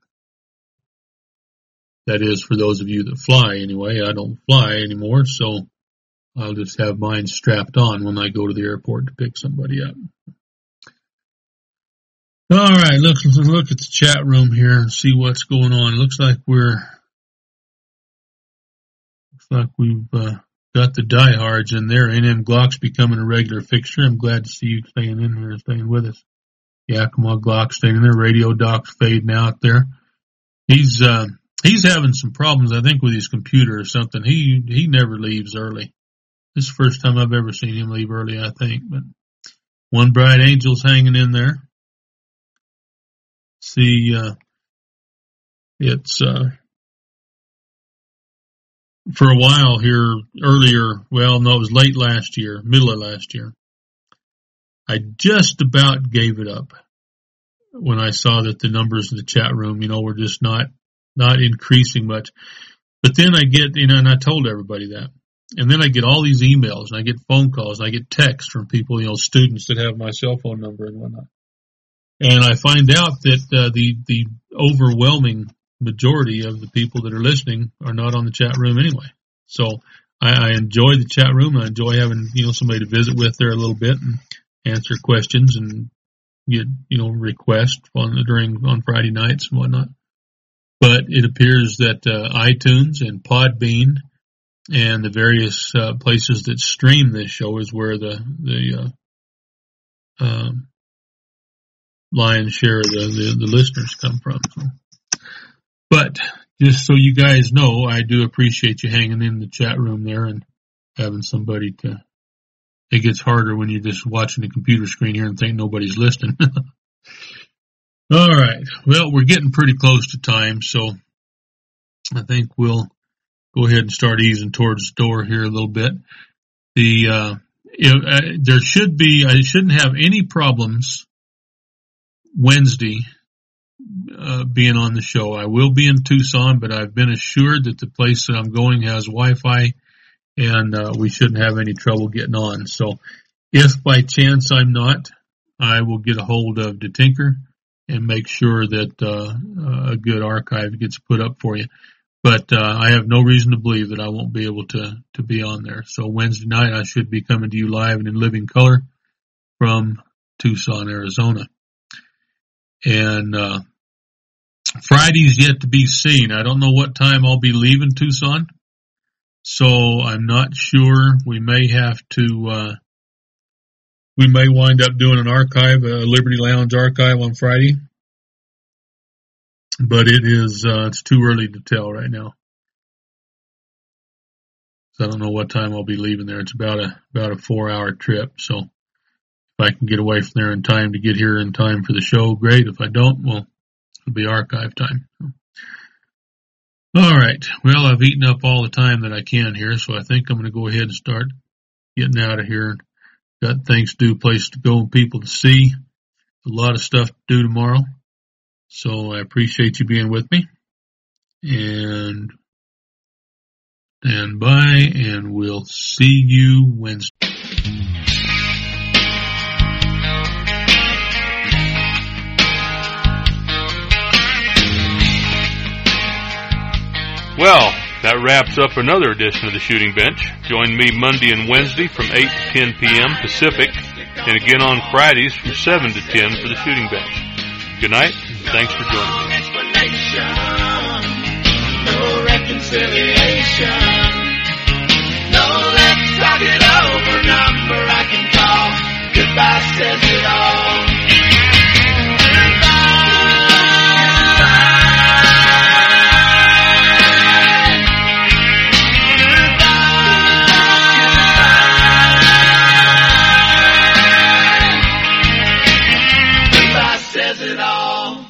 That is for those of you that fly anyway. I don't fly anymore, so I'll just have mine strapped on when I go to the airport to pick somebody up. All right, let's look at the chat room here and see what's going on. It looks like we've got the diehards in there. A&M Glock's becoming a regular fixture. I'm glad to see you staying in here and staying with us. Yakima Glock staying in there. Radio Doc's fading out there. He's having some problems, I think, with his computer or something. He never leaves early. This is the first time I've ever seen him leave early, I think. But One Bright Angel's hanging in there. See, it's for a while here earlier, well, no, it was late last year, middle of last year. I just about gave it up when I saw that the numbers in the chat room, were just not increasing much. But then I get, and I told everybody that. And then I get all these emails and I get phone calls and I get texts from people, students that have my cell phone number and whatnot. And I find out that the overwhelming majority of the people that are listening are not on the chat room anyway. So I enjoy the chat room. I enjoy having, somebody to visit with there a little bit and answer questions and get, requests on Friday nights and whatnot. But it appears that iTunes and Podbean and the various places that stream this show is where the lion's share of the listeners come from. So. But just so you guys know, I do appreciate you hanging in the chat room there and having somebody to. It gets harder when you're just watching the computer screen here and think nobody's listening. All right. Well, we're getting pretty close to time, so I think we'll go ahead and start easing towards the door here a little bit. I shouldn't have any problems Wednesday being on the show. I will be in Tucson, but I've been assured that the place that I'm going has Wi-Fi, and we shouldn't have any trouble getting on. So if by chance I'm not, I will get a hold of DeTinker and make sure that a good archive gets put up for you. But I have no reason to believe that I won't be able to be on there. So Wednesday night I should be coming to you live and in living color from Tucson, Arizona. And Friday's yet to be seen. I don't know what time I'll be leaving Tucson, so I'm not sure. We may have to, we may wind up doing an archive, a Liberty Lounge archive on Friday, but it's too early to tell right now. So I don't know what time I'll be leaving there. It's about a 4-hour trip, so if I can get away from there in time to get here in time for the show, great. If I don't, well, it'll be archive time. All right. Well, I've eaten up all the time that I can here, so I think I'm going to go ahead and start getting out of here. Got things to do, places to go, and people to see. A lot of stuff to do tomorrow. So I appreciate you being with me. And stand by, and we'll see you Wednesday. Well, that wraps up another edition of the Shooting Bench. Join me Monday and Wednesday from 8 to 10 p.m. Pacific, and again on Fridays from 7 to 10 for the Shooting Bench. Good night, and thanks for joining me. No reconciliation.